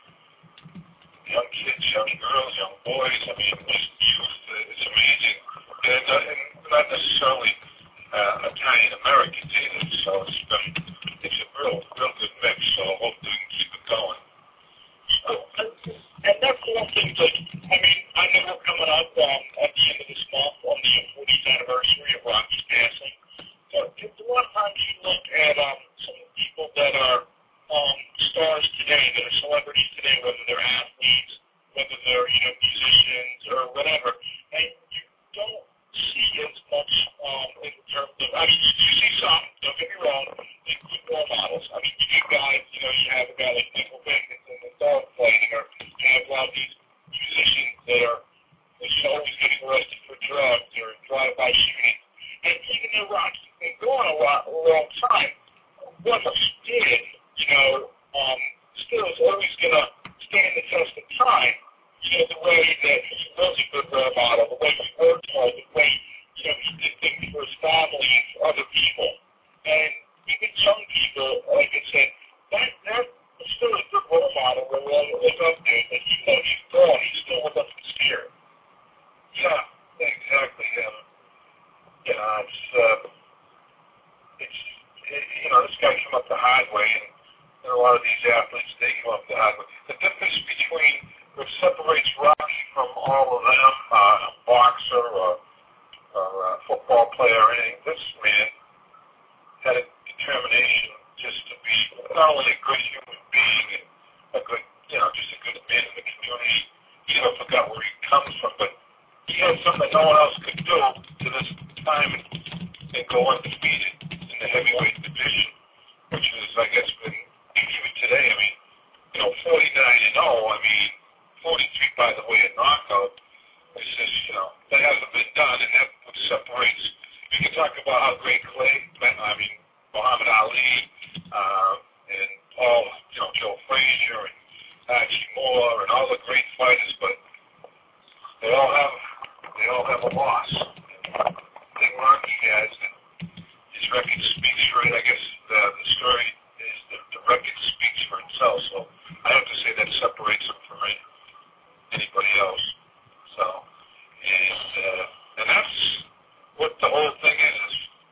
kids, young girls, young boys. I mean, just youth. It's amazing, and not necessarily Italian Americans either. So it's a real good mix. So I hope we can keep it going. So, and that's the one thing that I know we're coming up at the end of this month on the 40th anniversary of Rocky's passing. So a lot of times you look at some of the people that are stars today, that are celebrities today, whether they're athletes, whether they're musicians or whatever, and you don't see as much in terms of, you see some, don't get me wrong, in good role models. You get guys, you have a guy like Michael Wiggins in the dog fighting, or you have a lot of these musicians that are always getting arrested for drugs or drive-by shootings. And even though Rocky's been going a long time, what he did, still is always going to stand the test of time. The way that he was a good role model, the way he worked hard, the way, he did things for his family and for other people. And even young people, like I said, that is still a good role model where we all look up to, that even though he's gone, he's still with us in spirit. Yeah, exactly. This guy came up the hard way, and a lot of these athletes, they come up the hard way. The difference between what separates Rocky from all of them, a boxer or a football player or anything, this man had a determination just to be not only a good human being and a good, just a good man in the community. He never forgot where he comes from, but he had something that no one else could do to this time and go undefeated in the heavyweight division, which was, I guess, even today, 49-0, 43, by the way, a knockout. It's just, that hasn't been done, and that's what separates. We can talk about how great Muhammad Ali, and all, Joe Frazier and Archie Moore and all the great fighters, but they all have a loss. And the thing Rocky has, his record speaks for it. I guess the story is the record speaks for itself. So I have to say that separates him from anybody else. So, and that's what the whole thing is.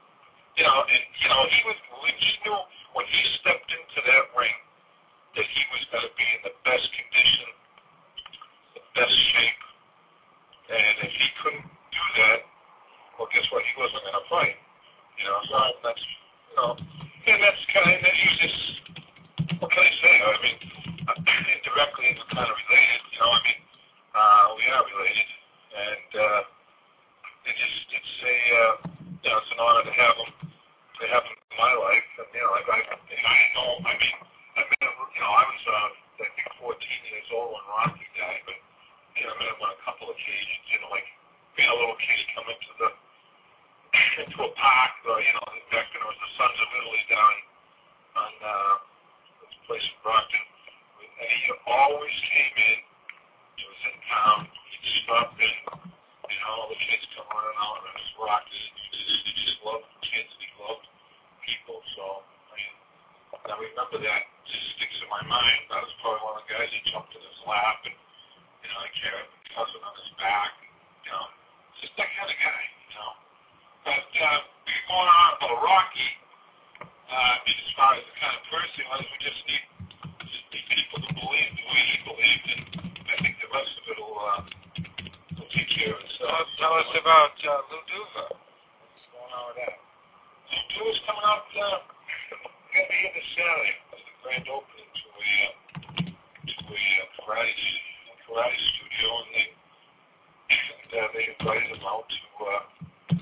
We just knew when he stepped into that ring that he was going to be in the best condition, the best shape, and if he couldn't do that, well, guess what? He wasn't going to fight. So that's, and that's kind of, he was just, what can I say? Indirectly, it's kind of related, we are related, and it's an honor to have him in my life, and, I was, I think, 14 years old when Rocky died, but, I met him on a couple occasions, being a little kid, come into a park, back when it was the Sons of Italy down on this place in Brockton, and he always came in. He was in town. He'd stop in, all the kids come running out on his rocks. He just loved kids, and he loved people. So, I remember that. It just sticks in my mind. I was probably one of the guys that jumped in his lap, and, I carried a cousin on his back, and, just that kind of guy, But we're going on about Rocky, as far as the kind of person he was, we just need people to believe the way he believed, and I think the rest of it will take care of itself. Tell us about Lou Duva. What's going on with that? Lou Duva's coming out going to be here this Saturday as the grand opening to a karate studio, and they invited him out to do.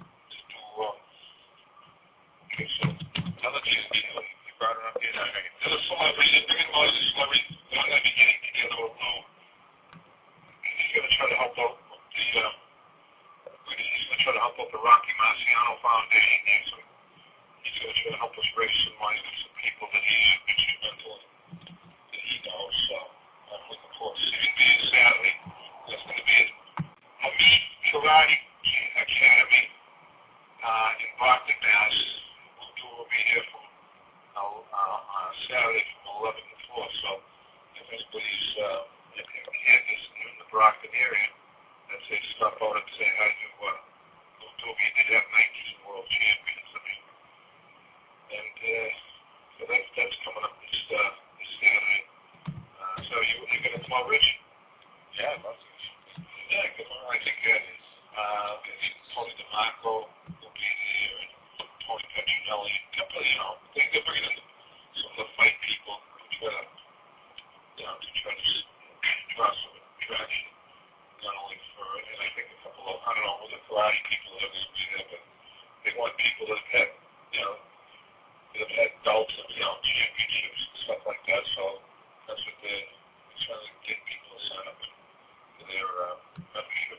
Okay, so another chance. You brought him up here. To the celebrity, they're bringing him out as a celebrity. They're going to be getting together with Lou. He's going to try to help out with he's going to try to help out the Rocky Marciano Foundation. He's going to try to help us raise some money with some people that he's instrumental in, that he knows. So I'm looking forward to seeing me Saturday. That's going to be at Hamid Karate Academy in Brockton, Mass. We'll be here from Saturday from 11 to 4. So if anybody's in Kansas in the Brockton area, I'd say stop out and say hi to Toby. They have 19 world champions. I mean, and so that's coming up this Saturday. So you're going to come out, Rich? Yeah, I'd love to. Yeah, good one. I think Tony DeMarco will be there, and Tony Petronelli. They're bringing in some of the fight people to try to draw some attraction, not only for, and I think a couple of, I don't know, the karate people that are going to be there, but they want people that have had belts and, championships and stuff like that, so that's what they're trying to get people to sign up for their membership.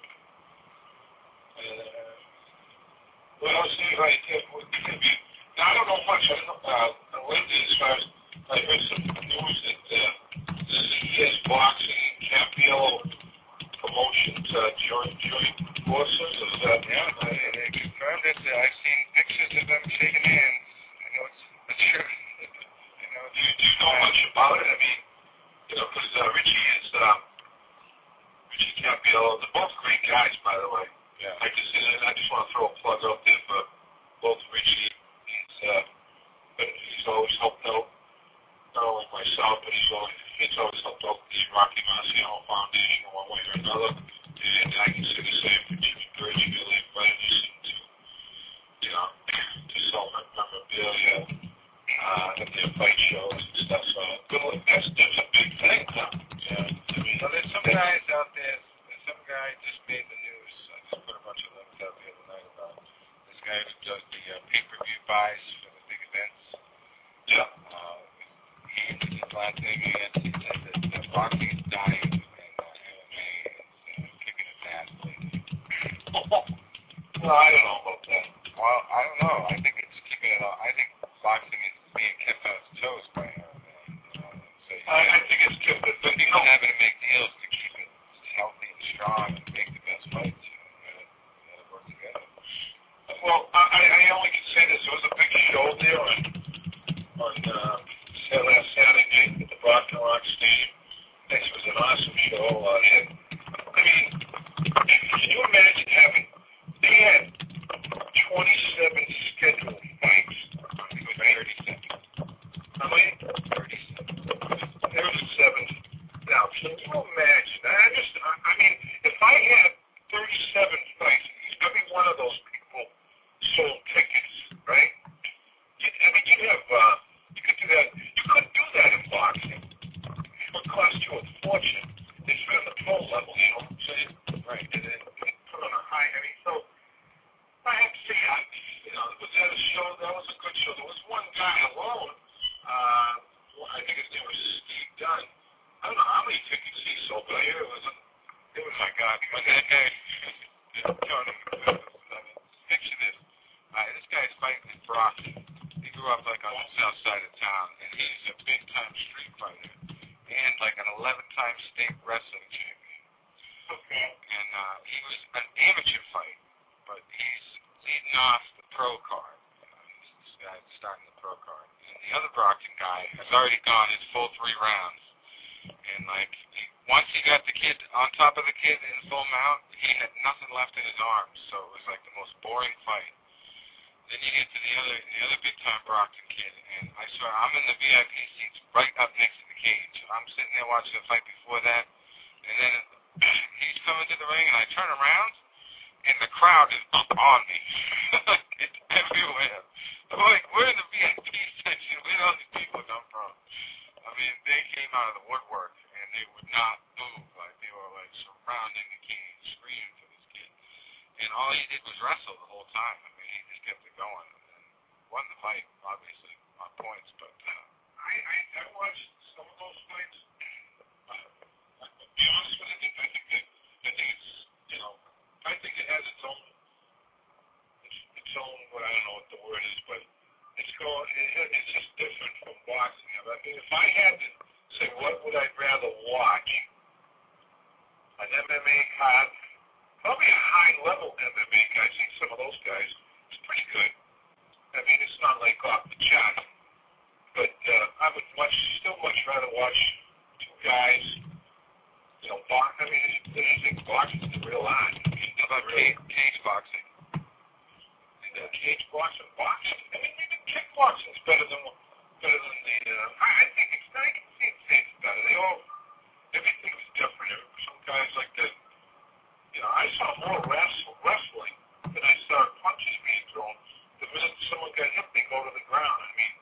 What else do you like? I don't know much. Lately, as far as I heard some news that CES Boxing and Campiello Promotions joint forces. Is that? Yeah, they confirmed it. I've seen pictures of them shaking hands. I know it's true. Do you know much about it? I mean, because Richie Campiello, they're both great guys, by the way. Yeah. I just want to throw a plug out there for both Richie. He's always helped out, not only myself, but he's always helped out the Rocky Marciano Foundation in one way or another. And I can say the same for Jimmy Birch. He really invited us to sell memorabilia at their fight shows and stuff. So that's a big thing, huh? Yeah. I mean, so there's some guys out there. Some guy just made the news. I just put a bunch of links out the other night about this guy who does the pay-per-view buys for the big events. Yeah. His last name is, he said that boxing is dying and MMA is kicking its ass lately. Well, I don't know about that. Well, I don't know. I think it's keeping it on. I think boxing is being kept on its toes by MMA. So I think it's kept it. But people having to make deals to keep it healthy and strong and make the best fights. And work together. Well, I only can say this. There was a big show there on last Saturday night at the Brockton Rock Stadium. It was an awesome show. I mean, can you imagine they had 27 scheduled fights. I think it was 37. How many? 37. 37. Now, can you imagine? I mean, if I had 37 fights, every one of those people sold tickets, right? You could do that. You couldn't do that in boxing. It would cost you a fortune. It's on the pro level, So right. And then put on a high. I mean, so I have to say, was that a show? That was a good show. There was one guy alone. I think his name was Steve Dunn. I don't know how many tickets he sold, but I hear it was my God. When that guy, picture this. This guy's fighting in Brockton. He grew up like on the south side of town, and he's a big-time street fighter and like an 11-time state wrestling champion. Okay. And he was an amateur fight, but he's leading off the pro card. This guy's starting the pro card. And the other Brockton guy has already gone his full 3 rounds. And once he got the kid on top of the kid in full mount, he had nothing left in his arms. So it was like the most boring fight. Then you get to the other big-time Brockton kid, and I swear, I'm in the VIP seats right up next to the cage. I'm sitting there watching the fight before that, and then he's coming to the ring, and I turn around, and the crowd is up on me. It's everywhere. I'm like, we're in the VIP section. Where do all these people come from? I mean, they came out of the woodwork, and they would not move. Like, they were, like, surrounding the kid, screaming for this kid. And all he did was wrestle the whole time. I mean, he just kept it going. And then won the fight, obviously, on points. But I watched some of those fights. To be honest with you, I think it's, you know, I think it has its own, what I don't know what the word is, but it's just different from boxing. I mean, if I had to say what would I rather watch, an MMA card, probably a high-level MMA guy. I see some of those guys. It's pretty good. I mean, it's not like off the chart, but I would still much rather watch two guys, you know, box. I mean, I think boxing is the real art. I mean, how about cage boxing? Cage boxing, I mean, even kickboxing is better than the. I think it's not. I can see it's better. Everything's different. Some guys like that. You know, I saw more wrestling than I saw punches being thrown. The minute someone got hit, they go to the ground. I mean,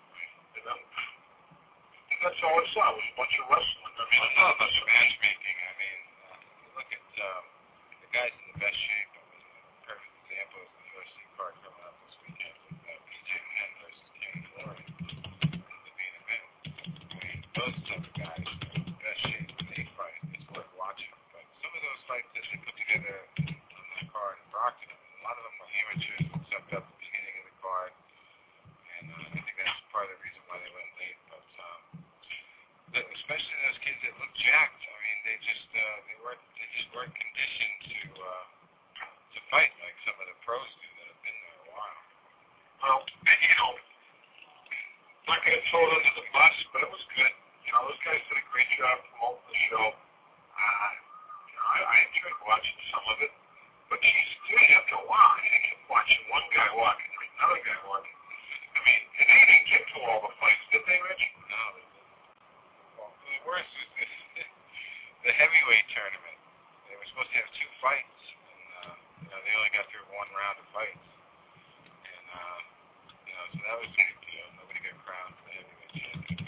that's all I saw was a bunch of wrestling. I mean, it's all about the matchmaking. I mean, you look at the guys in the best shape. I mean, a perfect example is the UFC card coming up this weekend with PJ Penn versus Kenny Florian in the main event. I mean, those type of guys are in the best shape when they fight. It's worth watching. But some of those fights that they put together on that card in Brockton, a lot of them were amateurs who stepped up at the beginning of the card. And I think that's part of the reason why they went late. But especially those kids that look jacked. I mean, they just weren't conditioned to fight like some of the pros do that have been there a while. Well, you know, not going to throw it under the bus, but it was good. You know, those guys did a great job promoting the show. You know, I enjoyed watching some of it. But geez, after a while, you kept watching one guy walking, another guy walking. I mean, and they didn't get to all the fights, did they, Rich? No. Well, the worst was the heavyweight tournament. They were supposed to have 2 fights, and you know, they only got through 1 round of fights. And you know, so that was a big deal. Nobody got crowned for the heavyweight champion.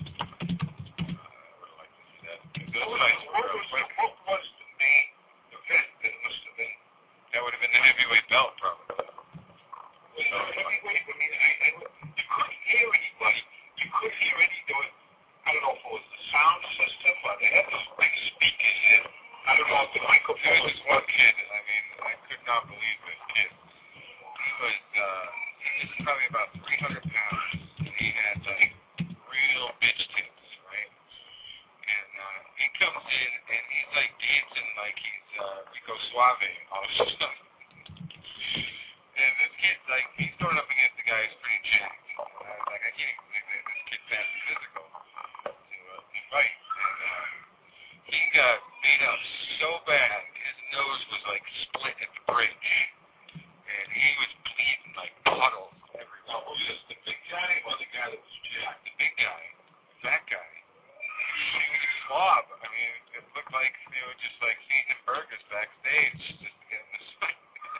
I would have liked to see that. Those fights were real quick. What was the main event that must have been? That would have been the heavyweight belt, probably. Heavyweight, I mean, you couldn't hear anybody. You couldn't hear anything. I don't know if it was the sound system, but they had those big speakers in. I don't know if the microphone. There was this one kid, I mean, I could not believe this kid. He was, he's probably about 300 pounds, and he had, like, real bitch tits, right? And he comes in, and he's, like, dancing like he's Rico Suave all of a sudden. And this kid's, like, he's throwing up against the guy who's pretty jacked. And I was like, I can't even believe that this kid's that physical to fight. And he got beat up so bad, his nose was, like, split at the bridge. And he was bleeding like puddles everywhere. Now, who was this, the big guy or the guy that was jacked? The big guy, the fat guy. He was a slob. I mean, it looked like they were just like feeding him burgers backstage just to get him to fight.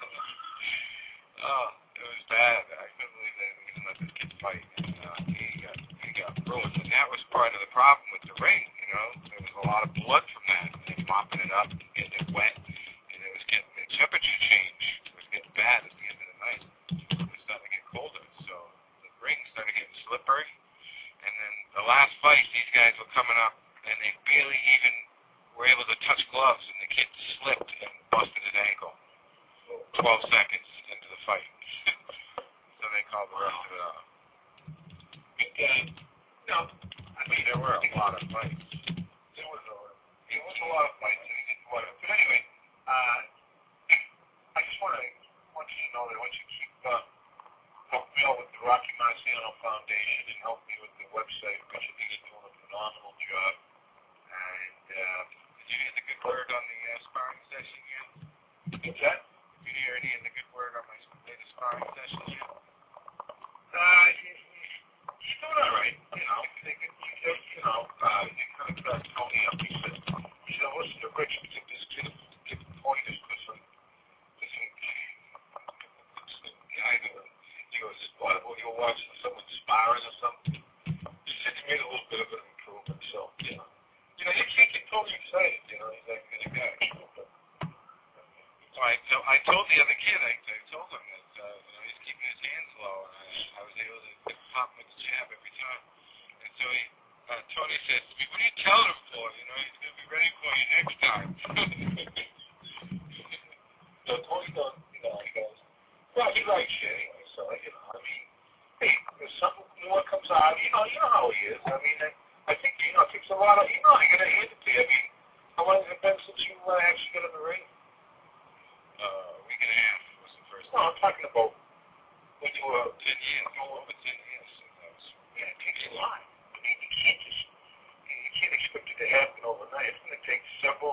Oh, it was bad. I couldn't believe they didn't let this kid fight. And he got ruined. And that was part of the problem with the ring, you know. There was a lot of blood from that. And mopping it up and getting it wet. And it was getting the temperature change. It was getting bad at the end of the night. It was starting to get colder. So the ring started getting slippery. And then the last fight, these guys were coming up, and they barely even were able to touch gloves, and the kid slipped and busted his ankle 12 seconds into the fight. So they called the rest of it off. But, no, I mean, There were a lot of fights. There was a lot of fights, and he didn't want to. But anyway, I just want you to know that I want you to keep help me out with the Rocky Marciano Foundation and help me with the website, which I think you're doing a phenomenal job. And Did you hear the good word on the sparring session yet? what's that? Did you hear any of the good word on my latest sparring session yet? He's doing all right. You know, they kind of Tony up. He said, listen to Rich, I think this kid give pointers because the guy that he goes, well, you'll watch really excited, you know, he's that kind of guy. So I told the other kid, I told him that, you know, he's keeping his hands low, and I was able to pop him with the jab every time. And so Tony says to me, what are you telling him for? You know, he's going to be ready for you next time. So Tony goes, you know, he goes, well, he likes you anyway, so, you know, I mean, hey, if something more comes out, you know how he is. I mean, I think, you know, it takes a lot of, you know, I'm going to hand it to you. I mean, how long has it been since you actually got in the ring? A week and a half was the first No, I'm talking about when you were 10 years, over 10 years. Yeah, it takes a lot. I mean, you can't expect it to happen overnight. It's going to take several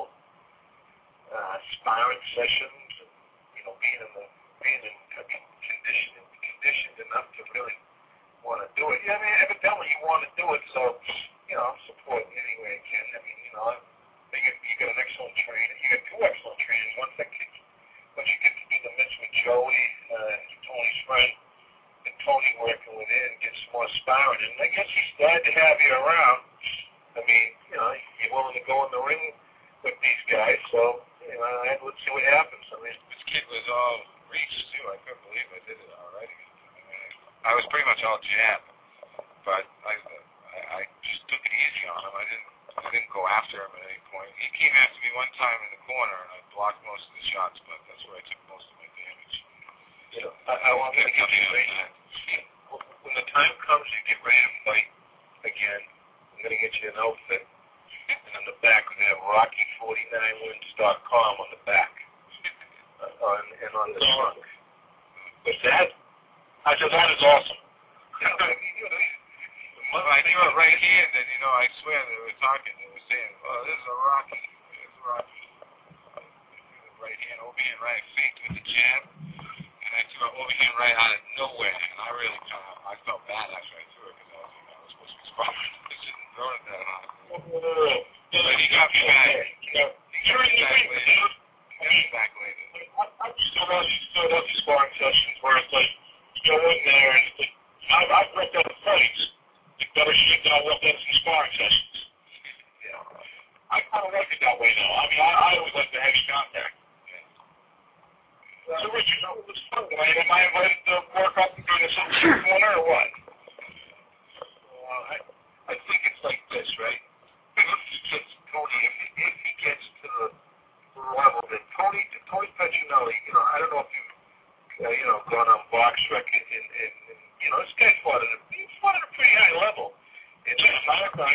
sparring sessions, and, you know, being conditioned enough to really want to do it. Yeah, I mean, evidently you want to do it, so, you know, I'm supporting you any way I can. I mean, you know, you got an excellent trainer. You got two excellent trainers. Once you get to do the mitts with Joey, Tony's friend, and Tony working with it and get some more sparring. And I guess he's glad to have you around. I mean, you know, you're willing to go in the ring with these guys, so, you know, let's see what happens. I mean, this kid was all reach, too. I couldn't believe I did it already. I was pretty much all jab, but I just took it easy on him. I didn't go after him at any point. He came after me one time in the corner, and I blocked most of the shots, but that's where I took most of my damage. You know, I want to get you ready. When the time comes, you get ready to fight again. I'm going to get you an outfit, and on the back, we're going to have Rocky49wins.com on the back, and on the trunk. With that, I said, that is awesome. Well, I knew it right here, and then, you know, I swear they were talking. They were saying, oh, this is a Rocky. This is Rocky. Right hand, overhand right, faked with the jab, and I threw an overhand right out of nowhere, and I felt bad after I threw it, because I was supposed to be sparring. I shouldn't have thrown it that hard. But he got me back. He got me back later. I've still had these sparring sessions where it's like, you go in there, and it's like, I've worked out fights. Better shit than I worked out some sparring sessions. Yeah. I kind of like it that way, though. I mean, I always like the heavy contact. So, Richard, it was fun. Am I invited to work up during the Silver Corner or what? I think it's like this, right? Tony, if he gets to the level that Tony Petronelli, you know, I don't know if you've, gone on box record, and you know, this guy's fought at a pretty high level. And just and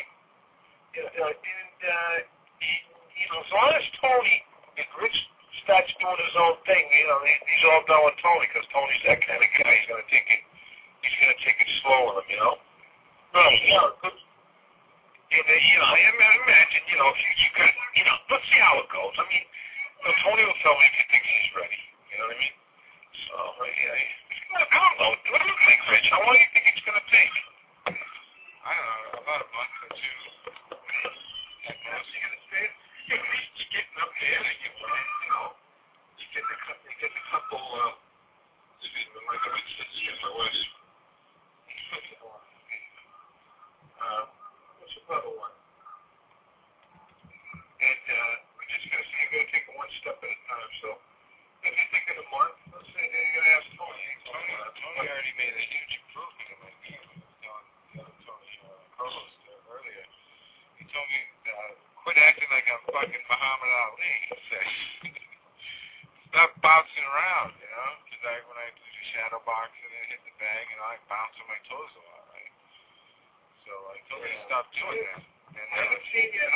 as long as Tony and Rich starts doing his own thing, you know, he's all done with Tony, because Tony's that kind of guy. He's gonna take it slow with him, you know. Right. Yeah. And you know, I imagine, you know, if you could, you know, let's see how it goes. I mean, you know, Tony will tell me if he thinks he's ready. You know what I mean? So, I don't know. What do you think, Rich? How long do you think it's going to take? I don't know, about a month or two. At most, you're going to stay. At least you're getting up there, and you know, you get the couple, excuse me, my God, it's get my words. What's your brother one? And we're just going to see, you're going to take it one step at a time, so. If you think in a month, let's say you're going to ask Tony. Tony already made a huge improvement in my game. Tony Carlos earlier. He told me, quit acting like I'm fucking Muhammad Ali. He said, stop bouncing around, you know? Because when I do the shadow boxing and hit the bag, and I bounce on my toes a lot, right? So I told him to stop doing that. And I haven't seen you.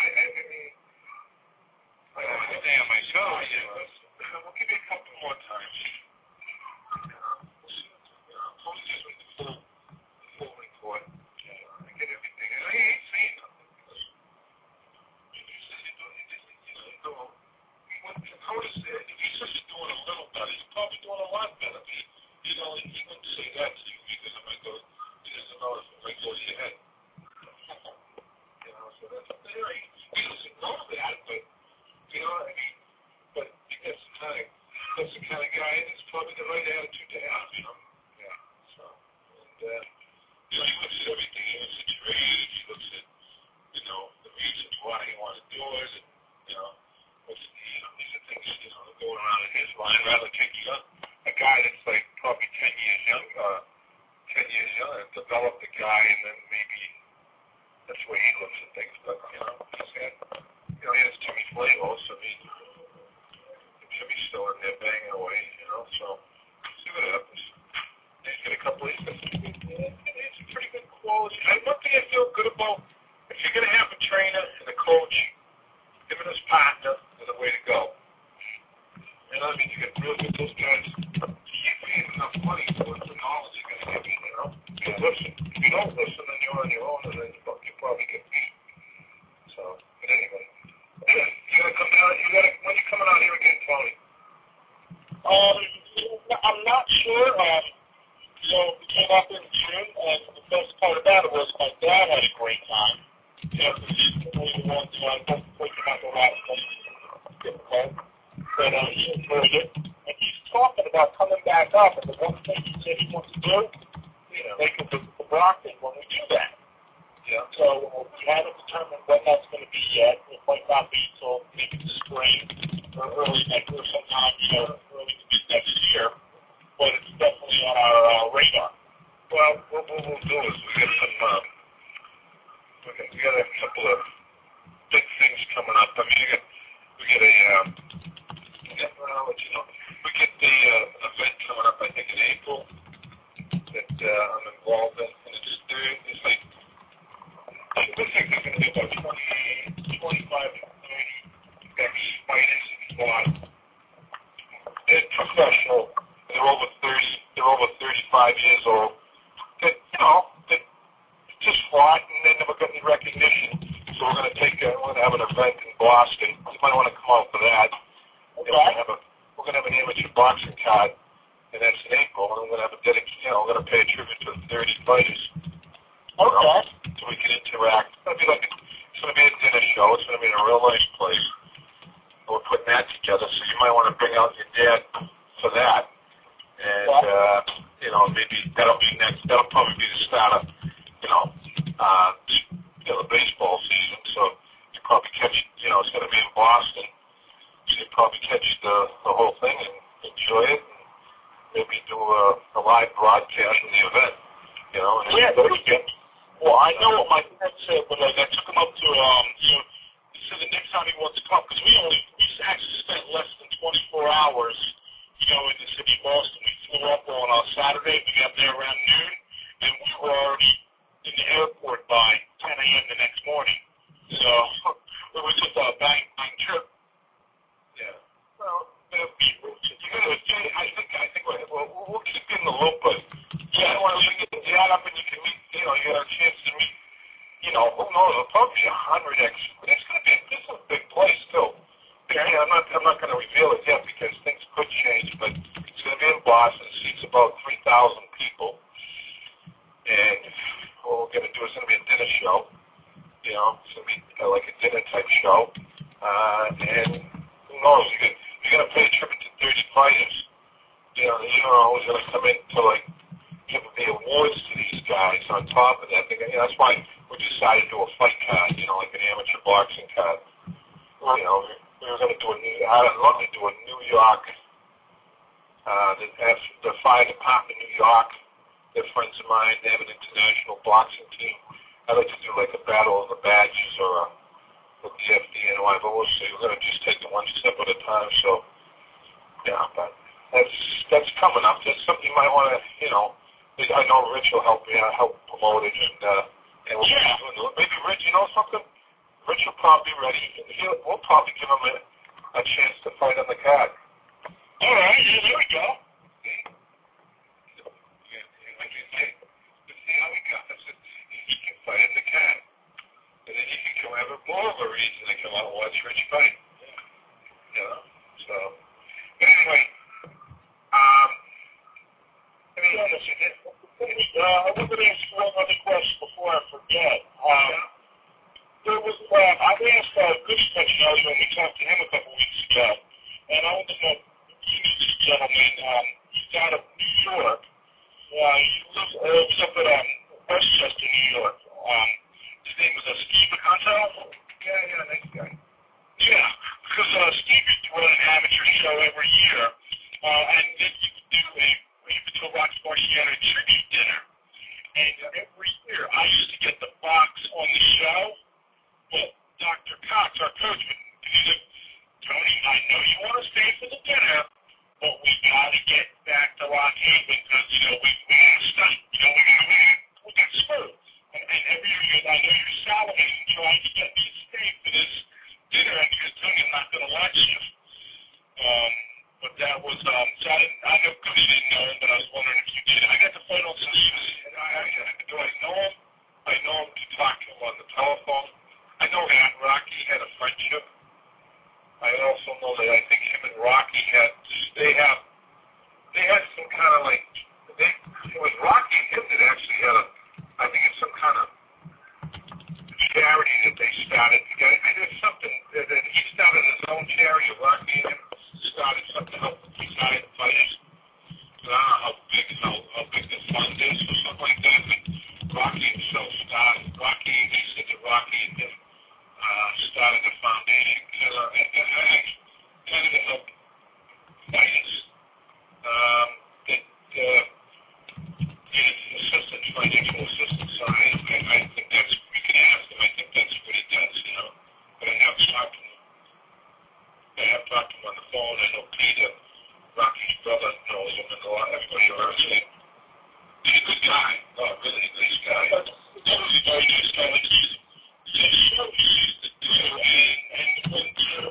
I would stay on my toes. We'll give you a couple more times. Tony just went the full report. I get everything. And I ain't saying nothing. Tony said, if he says he's doing a little better, he's probably doing a lot better. You know, he wouldn't say that to you because it might go, he doesn't know if it might go to your head. You know, so that's, you know, he doesn't know that, but, you know, I mean, but that's the kind of guy that's probably the right attitude to have, you know. Yeah. So, and That's the way he looks at things. But, he has Timmy Flavos. I mean, Timmy's still in there banging away, so see what happens. He's got a couple of it's a pretty good quality. One thing I feel good about, if you're going to have a trainer and a coach, him and his partner is the way to go. And I mean, you get real good those guys. You pay enough money for the knowledge you're going to give you, You listen. If you don't listen, then you're on your own, and then you probably get beat. So, but anyway. You gotta come down. When you coming out here again, Tony? I'm not sure. We came up in June, and the best part about it was my dad had a great time. Because he's one of the ones I don't think about the last place. Difficult. But he enjoyed it. And he's talking about coming back up, and the one thing he said he wants to do, make the Brockton when we do that. Yeah. So we haven't determined when that's going to be yet. It might not be till maybe the spring or early next or sometime, early to mid next year. But it's definitely on our radar. Well, what we'll do is we got a couple of big things coming up. I mean, we get the event coming up, I think, in April that I'm involved in, and it's like. I think there's going to be about 25 to 30 ex-fighters involved. They're professional. They're over 35 years old. They just fought and they never got any recognition. So we're going to have an event in Boston. You might want to come out for that. Okay. We're going to have an amateur boxing card, and that's in April. And we're going to have we're going to pay a tribute to the 30 fighters. Okay. So we can interact. It's going to be a dinner show. It's going to be in a real nice place. And we're putting that together, so you might want to bring out your dad for that. And, maybe that'll probably be the start of, the baseball season. So you probably catch, it's going to be in Boston. So you probably catch the whole thing and enjoy it. And maybe do a live broadcast of the event, Well, I know what my dad said when I took him up to, he said the next time he wants to come, because we actually spent less than 24 hours, in the city of Boston. We flew up on Saturday, we got there around noon, and we were already in the airport by 10 a.m. the next morning. So, it was just a bang trip. Yeah. Well, I think we'll keep you in the loop, but when you get the dad up and you can meet, you got a chance to meet, who knows, there'll probably be 100 It's going to be, this is a big place, too. Okay, I'm not going to reveal it yet because things could change, but it's going to be in Boston. It seats about 3,000 people. And what we're going to do is going to be a dinner show. It's going to be like a dinner-type show. And who knows, you're going to pay a tribute to 30 fighters. You don't know who's going to come in to, give the awards to these guys on top of that. That's why we decided to do a fight card, like an amateur boxing card. We were going to do I'd love to do a New York, the fire department in New York. They're friends of mine. They have an international boxing team. I'd like to do like a battle of the badges or with the FDNY, but we'll see. We're going to just take it one step at a time. So, but that's coming up. That's something you might want to, I know Rich will help me out, help promote it, and we'll be doing maybe Rich, something? Rich will probably be ready. We'll probably give him a chance to fight on the card. All right, there we go. See how he goes. He can fight in the card. And then he can come have more of a reason to come out and watch Rich fight. So, anyway, I wanted to ask one other question before I forget. There was, I asked Goody Touch earlier when we talked to him a couple weeks ago, and I want to know, you knew this gentleman, he's out of New York. He lives up at Westchester, New York. His name was Steve McContel. Yeah, nice guy. Yeah, because Steve used to run an amateur show every year, and then he would do a Rocky Marciano tribute dinner. And every year I used to get the box on the show. Well, Dr. Cox, our coach, he said, Tony, I know you want to stay for the dinner, but we got to get back to Lock Haven because, we got to study. We got screwed. And every year, I know you're salivating and trying to get me to stay for this dinner, and because Tony, I'm not going to watch you. But that was, so I know Cody didn't know him, but I was wondering if you did. I got the phone on some and do I know him? I know him to talk to him on the telephone. I know that Rocky had a friendship. I also know that I think him and Rocky had some kind of like, it was Rocky and him that actually had I think it's some kind of charity that they started together. And it's something that he started his own charity, Rocky and him started something to help beside the fighters. I don't know how big the fund is or something like that, but Rocky himself started, they said that Rocky and him started a foundation kind of to help fighters financial assistance side. I think that's, we can ask him, I think that's what he does, but I have talked to him on the phone. I know Peter, Rocky's brother, knows him, and everybody around him. He's a good guy. Oh, really a nice guy. That was a very nice guy. Like he used to do, and when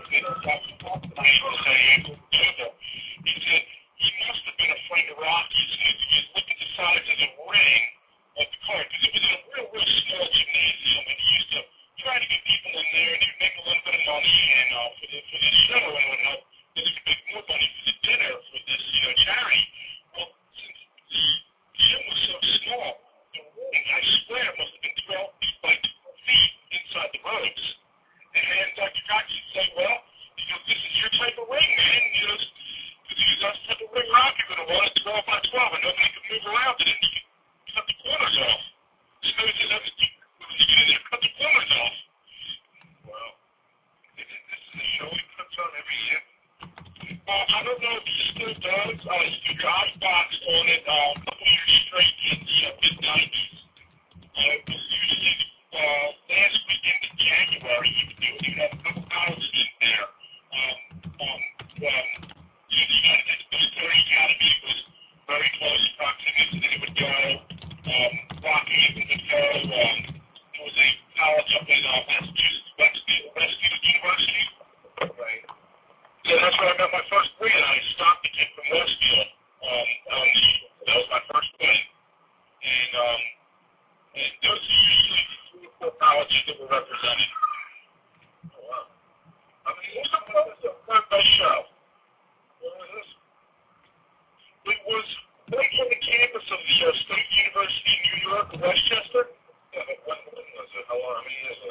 he said he must have been a friend of Rocky's. He looked at the size of the ring of the card, because it was in a real small gymnasium, and he used to try to get people in there, and he'd make a little bit of money, and for the show, and whatnot, then he could make more money for the dinner for this, charity. Well, since the gym was so small, the ring, I swear, must have been 12 feet by 12 feet inside the ropes. And Dr. Cox would say, well, this is your type of ring, man. Because that's the type of ring Rocky would have wanted, 12 by 12, and nobody could move around it, and he could cut the corners off. So he said, when you get in there, cut the corners off. Well, this is a show he puts on every year. I don't know if he still does. He got boxed on it a couple years straight in the mid-90s. It was usually last weekend in January. He would do it. He would have a couple hours in there. The United States Military Academy was very close proximity. They would go. Rocky would go. There was a college up in Massachusetts, Westfield University. Right. So that's where I got my first win. I stopped the kid from Westfield. That was my first win. And those are usually 3 or 4 colleges that were represented. Oh, wow. I mean, what was the first show? What was this? It was right on the campus of the State University of New York, Westchester. When was it? How long? How many years ago?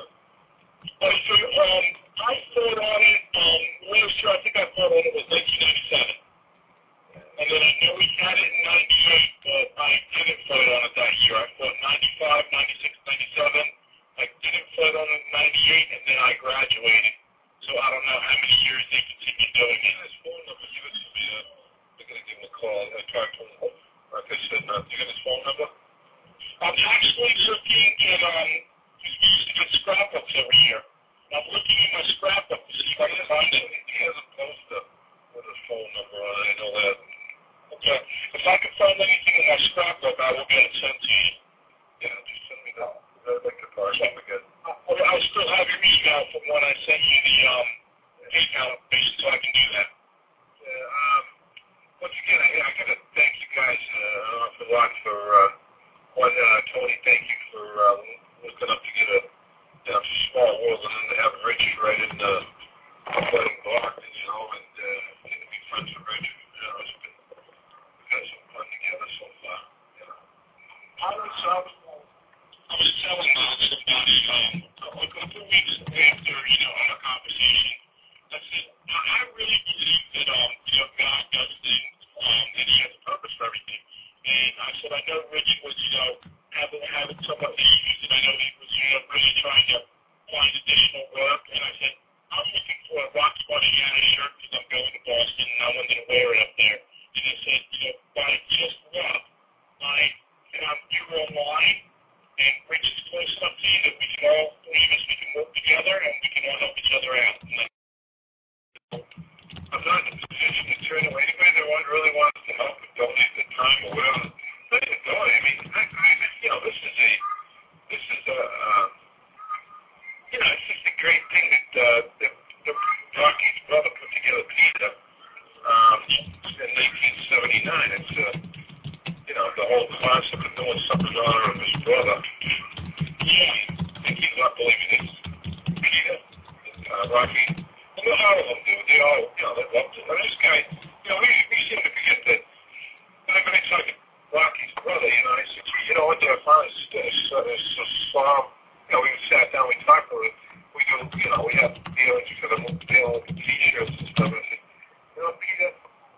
I fought on it, last year, I think I fought on it was 1997. And then I know we had it in 98, but I didn't fight on it that year. I fought 95, 96, 97. I didn't fight on it in 98, and then I graduated. So I don't know how many years they continue doing it. His phone number, give it to me. They're going to give him a call. I talked to him. Like I said, do you get his phone number? I'm actually looking at, we used to get scrapbooks every year. I'm looking at my scrapbook to see if I can find it. He has a poster with his phone number on it. I know that. Okay. If I can find anything in my scrapbook, I will get it sent to you. Yeah, just send me that. I'd like to parse up again. I'll still have your email from when I sent you the PayPal information, so I can do that. Once again, I got to thank you guys an awful lot for Tony, thank you for looking up to get a small world and then to have Rich right in playing Boston, and to be friends with Rich. We've had some fun together so far. I was telling somebody a couple of weeks after, our conversation, I said, I really believe that, God does things, and He has a purpose for everything. And I said, I know Rich was, having some of the issues that Rocky. And all of them do. They all, they love to. And this guy, we seem to forget that. When I talk to Rocky's brother, I said, what I found is saw, we sat down, we talked about it. We do, we have dealings for the T-shirts and stuff. And I said, Peter,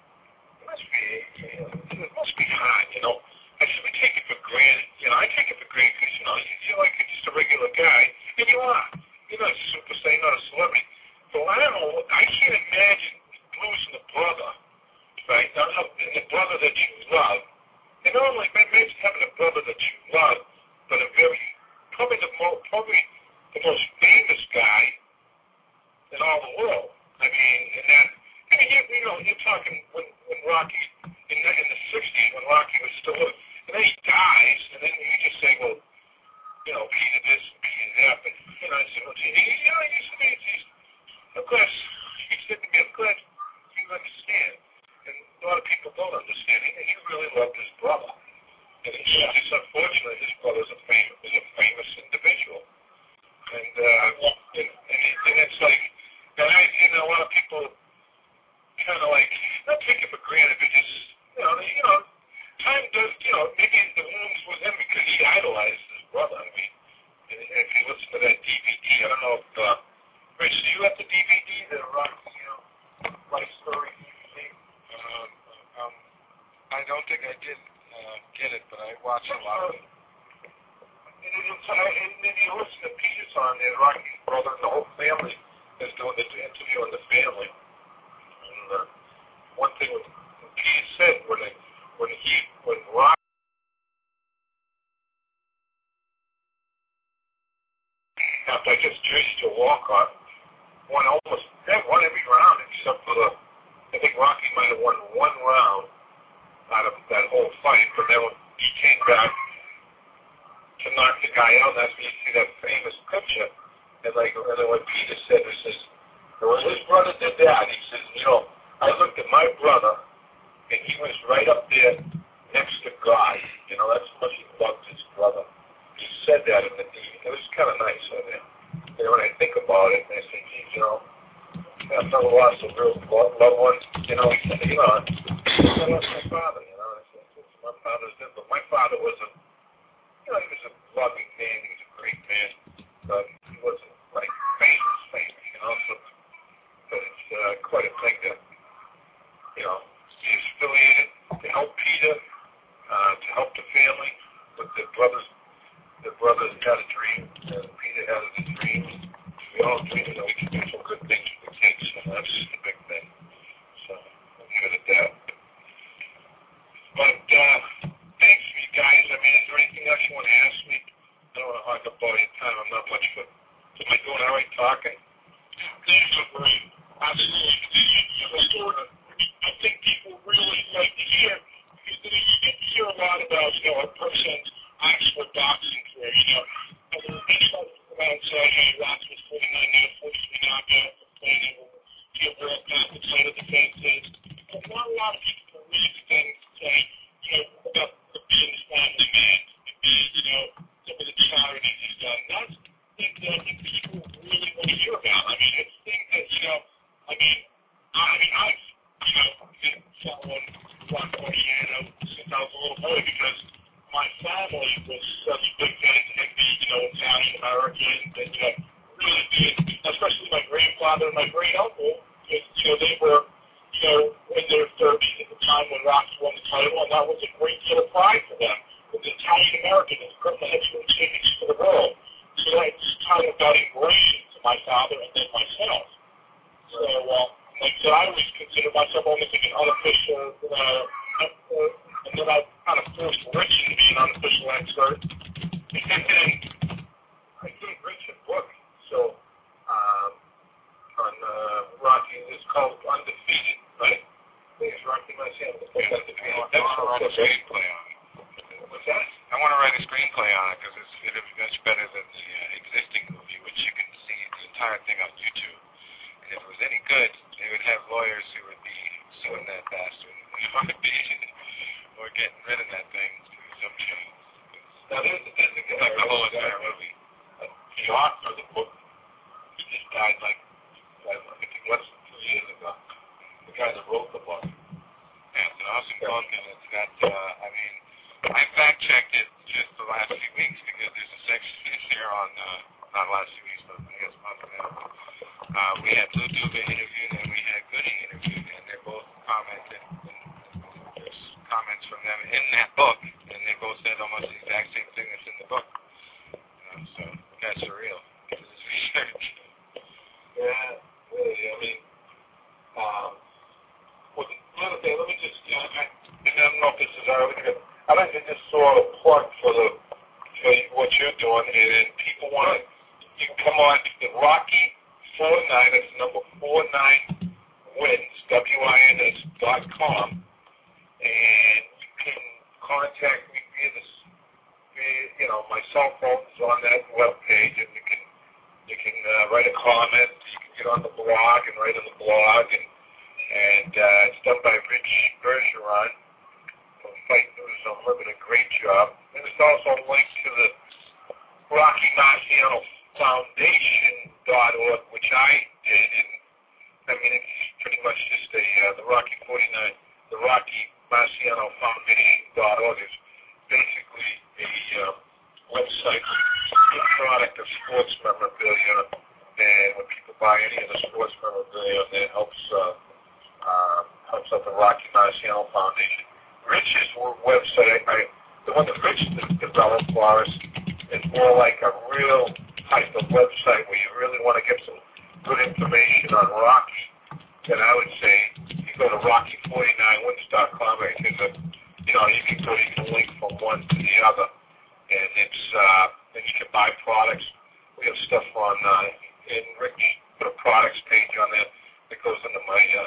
it must be hard, I said, we take it for granted. I take it for granted because, you're like just a regular guy, and you are. You're not a superstar, you're not a celebrity. But I can't imagine losing a brother, right? And the brother that you love. And not only maybe having a brother that you love, but probably the most famous guy in all the world. You're talking when Rocky, in the 60s, when Rocky was still living, and then he dies, and then you just say, well, Peter this, Peter that, but, I said, well, I'm glad, he said to me, I'm glad you understand. And a lot of people don't understand. He really loved his brother. And it's unfortunate his brother's a famous individual. And it's like, and a lot of people kind of like, not take it for granted, but just, time does, maybe the wounds with him because he idolized his brother. And if you listen to that DVD, I don't know if, Rich, do you have the DVD, the Rocky, Life Story DVD? I don't think I did get it, but I watched a lot of it. And then you listen to Peter's on there, Rocky's brother and the whole family is doing the interview on the family. And one thing Peter said when Rocky after I guess Jersey to walk-on won every round except for I think Rocky might have won one round out of that whole fight, but then when he came back to knock the guy out, that's when you see that famous picture. And then what Peter said, he says, when his brother did that, he says, I looked at my brother, and he was right up there next to God. That's how much he loved his brother. He said that in the DVD. It was kind of nice of him. When I think about it, I think, I've never lost a real loved one. He said, I lost my father. My father's dead, but my father was he was a loving man. He was a great man, but he wasn't like famous. So, but it's quite a thing to, be affiliated to help Peter, to help the family. But the brothers had a dream, and Peter had a dream. We all dream that we can do some good things for the kids, and that's just a big thing. So I'll leave it at that. But thanks, you guys. Is there anything else you want to ask me? I don't want to hog up all your time. I'm not much for. Am I doing all right talking? Thanks for great. Absolutely. I think people really like to hear because you get to hear a lot about a person's Oxford boxing career. Anybody come out and say, hey, Rox was 49-0, 43 knockout, playing in the World Cup, the title defenses. But not a lot of people can really then say, about being a family man and being, some of the charities he's done. That's things that I think people really want to hear about. It's things that, I've been following Rock Marciano since I was a little boy because my family was such big fans of him being, Italian American, and, really big, especially my grandfather and my great uncle, because, they were, in their 30s at the time when Rocky won the title, and that was a great deal of pride for them. It was Italian American, it was the heavyweight championship of the world. So that's kind of got ingrained to my father and then myself. So, like I said, I always consider myself almost like an unofficial, and then I kind of forced Rich into being an unofficial expert. And then I gave Rich a book, so, on Rocky, it's called Undefeated, right? I think it's Rocky Marciano. I want to write a screenplay on it. What's that? I want to write a screenplay on it because it'll be much better than the existing movie, which you can see the entire thing on YouTube. And if it was any good, they would have lawyers who would be suing that bastard. Or getting rid of that thing through some channels. Now, there's like the whole entire movie. The author of the book just died like I think less than 2 years ago. The guy that wrote the book. Yeah, it's an awesome book, and it's got, I fact-checked it just the last few weeks because there's a section in there on, not last few weeks, but I guess month now. We had Lou Duva interviewed and we had Goody interviewed, and they're both commented, and there's comments from them in that book, and they both said almost the exact same thing that's in the book. So that's surreal. This is research. Yeah, really. I mean, the other thing, let me just, I don't know if this is already good. I'd like to just sort of plug for what you're doing, and then people want to, you can come on to the Rocky 49, that's number 49 wins, WINS.com, and you can contact me via this, my cell phone is on that webpage, and you can write a comment, you can get on the blog and write on the blog, and it's done by Rich Bergeron from Fight News Unlimited. Great job. And it's also linked to the Rocky Marciano Foundation.org, which I did. And I mean, it's pretty much just the Rocky 49, the Rocky Marciano Foundation.org is basically a website, a product of sports memorabilia. And when people buy any of the sports memorabilia, that helps out the Rocky Marciano Foundation. Rich's website, the one that Rich developed for us, is more like a real type of website where you really want to get some good information on Rocky. Then I would say you go to Rocky49wins.com, because you can link from one to the other, and it's then you can buy products. We have stuff on, and Rich put a products page on there that goes into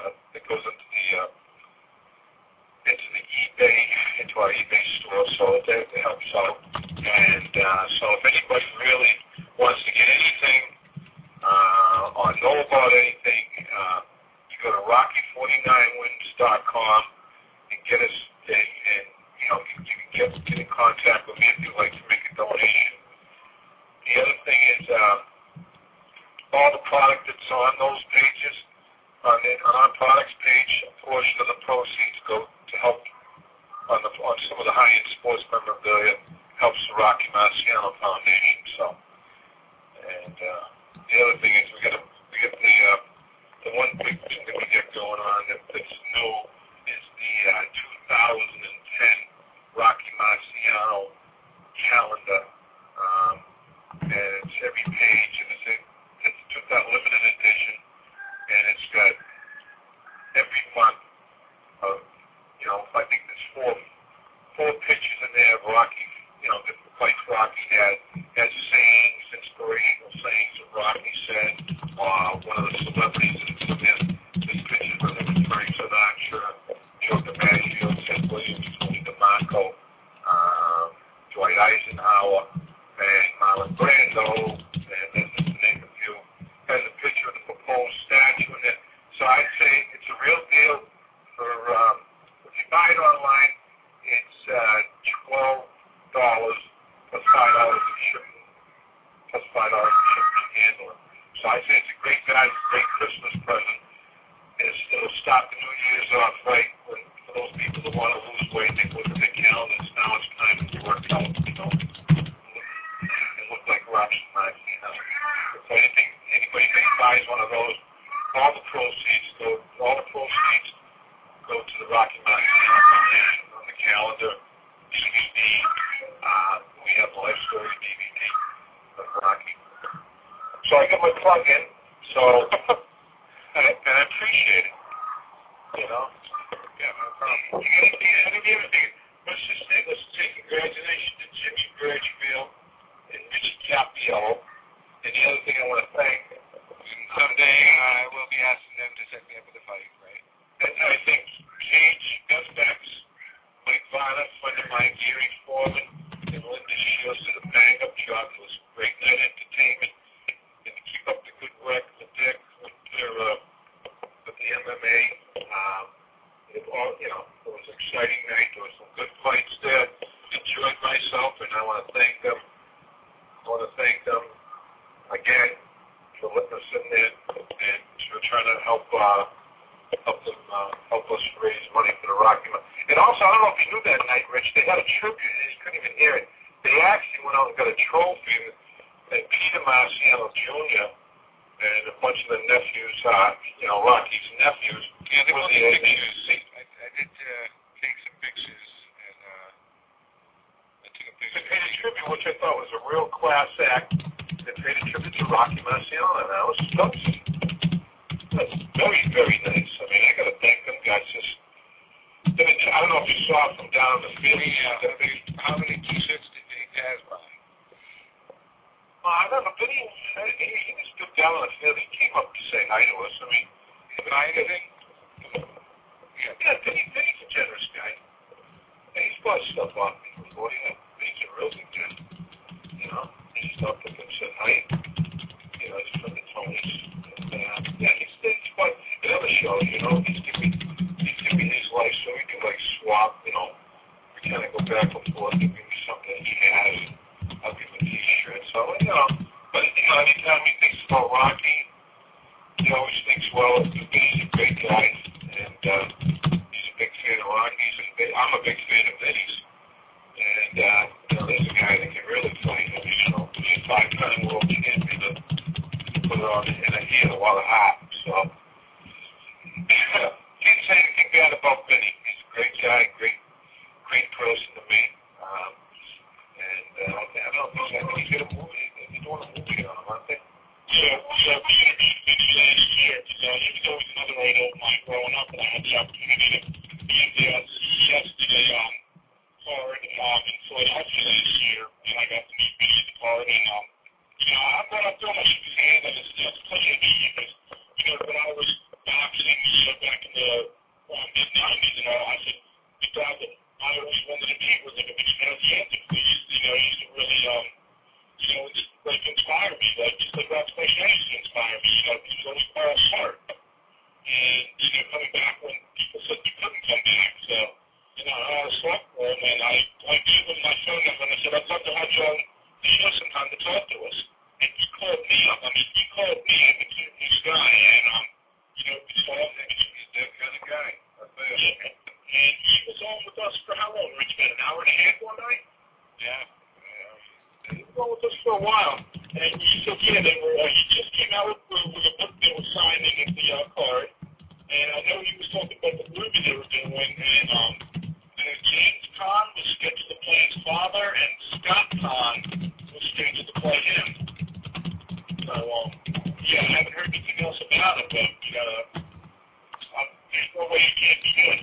into our eBay store, so that helps out. And so if anybody really wants to get anything or know about anything, you go to Rocky49wins.com and get us, and you can get in contact with me if you'd like to make a donation. The other thing is all the product that's on those pages, on our products page, a portion of the proceeds go to help on some of the high-end sports memorabilia, helps the Rocky Marciano Foundation. So, and the other thing is we get the one big thing that we get going on that's new is the 2010 Rocky Marciano calendar, and it's every page, and it's a limited edition. And it's got every month of, I think there's four pictures in there of Rocky, different fights Rocky had, has sayings, inspirational sayings that Rocky said, one of the celebrities that's in there, this picture of him is Frank Sinatra, Joe DiMaggio, Ted Williams, Tony DeMarco, Dwight Eisenhower, and Marlon Brando, and that's just to name a few. Has a picture of the proposed statue in it. So I'd say it's a real deal for, if you buy it online, it's $12 plus $5 of shipping, plus $5 of shipping and handling. So I'd say it's a great value, great Christmas present. It'll stop the New Year's off right for those people that want to lose weight. They look at their calendars. Now it's time to work out, and look like Rocky Marciano. So anybody that buys one of those, all the proceeds go to the Rocky Marciano Foundation. On the calendar, DVD, we have Life Story DVD of Rocky. So I got my plug in, and I appreciate it, Yeah, no problem. Let's just say congratulations to Jimmy Birchfield and Richie Capiello. And the other thing I want to thank, someday I will be asking them to set me up with a fight, right? And I think Cage, Gus Bex, Mike Varner, friend of mine, Gary Foreman, and Linda Shields did a bang-up job. It was great night entertainment. And to keep up the good work with Dick, with the MMA, it was an exciting night. There were some good fights there. Enjoyed myself, and I want to thank them. Again for letting us in there and for trying to help us raise money for the Rocky Mountain. And also, I don't know if you knew that night, Rich, they had a tribute, and you couldn't even hear it. They actually went out and got a trophy, and Peter Marciano Jr. and a bunch of the nephews, Rocky's nephews. Yeah, they were the pictures. I did take some pictures, and I took a picture. They paid a tribute, which I thought was a real class act. They paid a tribute to Rocky Marciano, and that's very, very nice. I mean, I got to thank them guys. I don't know if you saw it from down the field. How many T-shirts did they pass by? I don't know, but he was stood down on the field. He came up to say hi to us. I mean, buy anything? Yeah, Vinny's a generous guy. And he's bought stuff off me before. He's a real good guy. He stopped up and said hi. He's from the Tonys. And, he's bought other shows, He's giving me his life, so we can, swap, We kind of go back and forth. He'll give me something he has. I'll give him a T-shirt. So, but, anytime he thinks about Rocky, he always thinks, well, Vinny's a great guy, and he's a big fan of Rocky. I'm a big fan of Vinny's. And, there's a guy that can really fight him, he's a five-time world champion to put it on in a heel while it's hot. So, can't say anything bad about Vinny. He's a great guy, great person to me. I think he's got a movie. They're doing a movie on him, aren't they? So we interviewed Vinny last year. So he was always another idol of mine growing up, and I had the opportunity to be at the CES today card in Philadelphia last year, and I got to meet Vinny at the card. And I'm not up so much of his hand, and it's a pleasure to meet you because when I was boxing back in the mid-90s, I said, the guy that I always wanted to meet was a big fan of the Antics. He used to really, inspire me. Just like Rob Station used to inspire me. He was always Carl Smart. And, coming back when people said you couldn't come back. So, I slept for him, and I gave him my phone number, and I said, I'd love to have you on the show sometime to talk to us. And he called me up. He called me. I'm a cute new guy, and, we saw him. He's the kind of guy. And he was on with us for how long, Rich? About an hour and a half one night? Yeah. He was on with us for a while. And he said, he just came out with a book that was signing at the card. And I know he was talking about the movie they were doing. And James Caan was scheduled to play his father, and Scott Caan was scheduled to play him. So, I haven't heard anything else about it, but, there's no way you can't be good.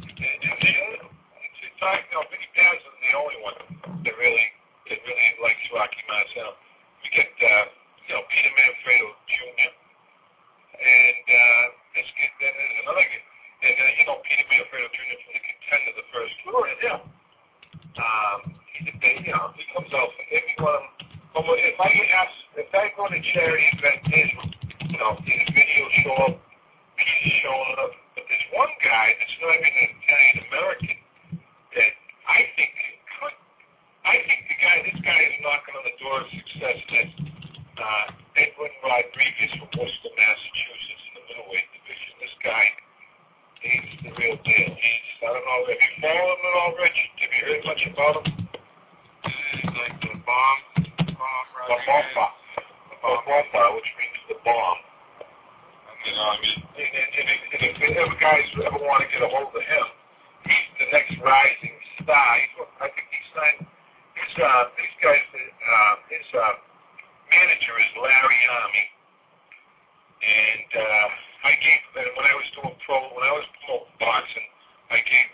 Vinny Paz is the only one that really likes Rocky Marciano. We get, Peter Manfredo Jr. And there's another guy. And, Peter Manfredo Jr. from the Contender, the first tour. Yeah. He comes out for every one of them. But if I go to charity event, his video show up, he's showing up. But there's one guy that's not even an Italian American that I think could. I think this guy is knocking on the door of success. That's Edwin Rodriguez from Worcester, Massachusetts, in the middleweight division. This guy, he's the real deal. I don't know, have you followed him at all, Rich? Have you heard much about him? He's like the bomb which means the bomb. And if ever guys ever want to get a hold of him, he's the next rising star. I think he signed. These guys, his manager is Larry Army, and when I was promoting boxing, I gave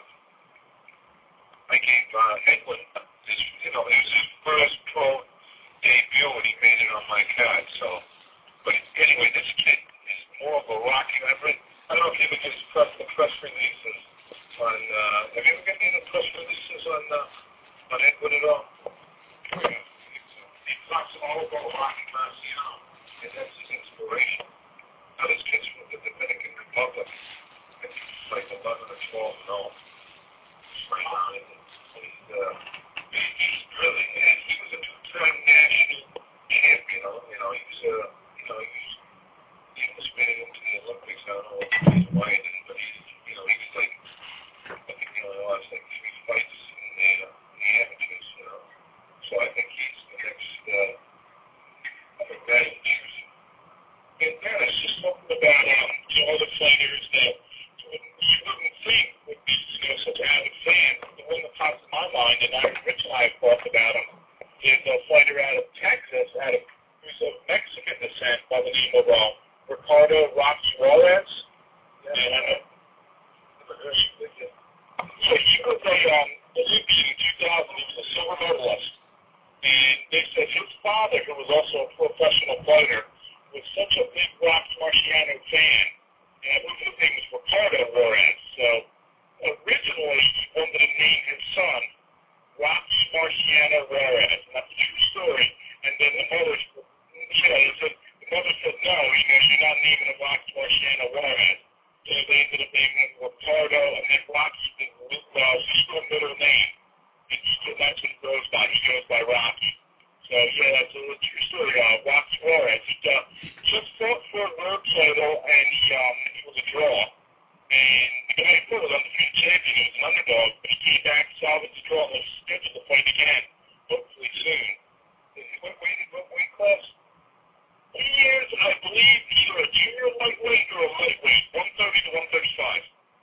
Edwin it was his first pro debut, and he made it on my card. So, but anyway, this kid is more of a Rocky. I don't know if you ever get the press releases on. Have you ever got any of the press releases on Edwin at all? He talks all about Rocky Marciano, and that's his inspiration. Now this kid's from the Dominican Republic. It's like 11 or 12 now. Right now, he's really, and he was a two-time national champion. He almost made it into the I don't know what the reason why he didn't, but he's like, I think he only lost like 3 fights in the amateurs, So I think he's the next, I think Massachusetts. And Dennis, just talking about other fighters that you wouldn't think would be such avid fans. The one that pops in my mind, and Rich and I have talked about him, is a fighter out of Texas, who's of Mexican descent by the name of Ricardo Rocky Juarez. Yeah. And I know. Yeah, he was a Olympian in 2000. He was a silver medalist. And they said his father, who was also a professional fighter, was such a big Rocky Marciano fan. And I believe his name was Ricardo Juarez. So originally he wanted to name his son Rocky Marciano Juarez. And that's a true story. And then the mother said, no, you're not naming him Rocky Marciano Juarez. So they ended up naming him Ricardo, and then Rocky, still middle name. And that's what he goes by. He goes by Rocky. So, yeah, that's a true story. Rocky Juarez, he just fought for a world title, and he was a draw. And the guy he fought was undefeated champion. He was an underdog, but he came back, salvaged the draw, and was scheduled to fight again, hopefully soon. What weight class? He is, I believe, either a junior lightweight or a lightweight, 130 to 135.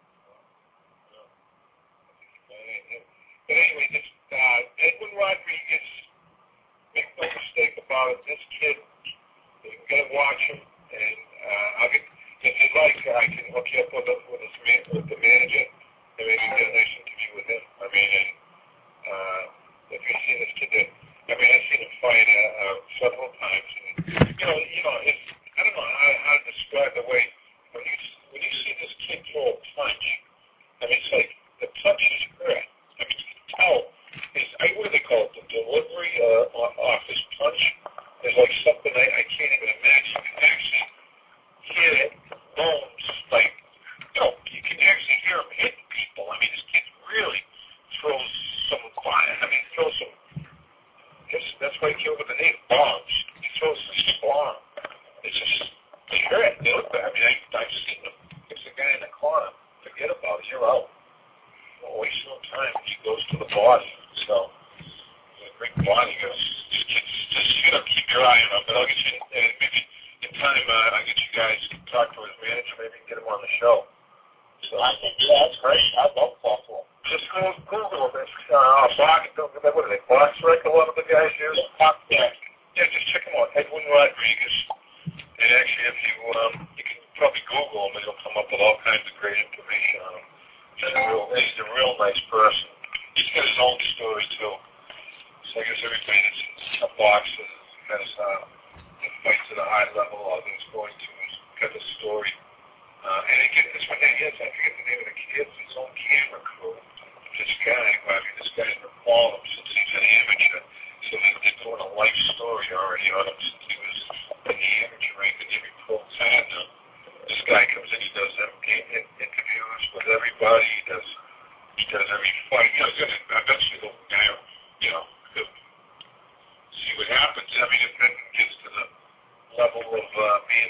But anyway, this Edwin Rodriguez, make no mistake about it, this kid, you gotta watch him, and if you'd like, I can hook you up with the manager, and maybe get a nice interview with him. I mean, and if you've seen this kid, I've seen him fight several times, and it's, I don't know how to describe the way when you see this kid throw a punch. It's like the punch is correct. You can tell what do they call it? The delivery off his punch is like something I can't even imagine. You can actually hear it, bones, like, you can actually hear him hit people. This kid really throws some fire. Throws some, that's why he came up with the name, bombs. He throws some bomb. It's just, they hurt. They look bad. I've seen him. It's the guy in the corner. Forget about it. You're out. Don't waste no time. He goes to the body. So, he's a great body. Just keep your eye on him. But I'll get you, maybe in time, I'll get you guys to talk to his manager, maybe get him on the show. So I think that's great. I'd love to talk to him. Just Google him. What are they? Box Rec, a lot of the guys use? Yeah. Yeah, just check him out. Edwin Rodriguez. And actually, if you can probably Google him, and he'll come up with all kinds of great information on him. He's a real nice person. He's got his own story, too. So I guess everybody that's a boxer has fights at a high level, or that's going to has got a story. And again, this one he has, I forget the name of the kid, his own camera crew. This guy's been following him since he's an amateur. So they're doing a life story already on him since he was in the amateur rank and every pro had him. This guy comes in, he does interviews with everybody, he does every fight. Eventually the guy, he'll see what happens. If it gets to the level of being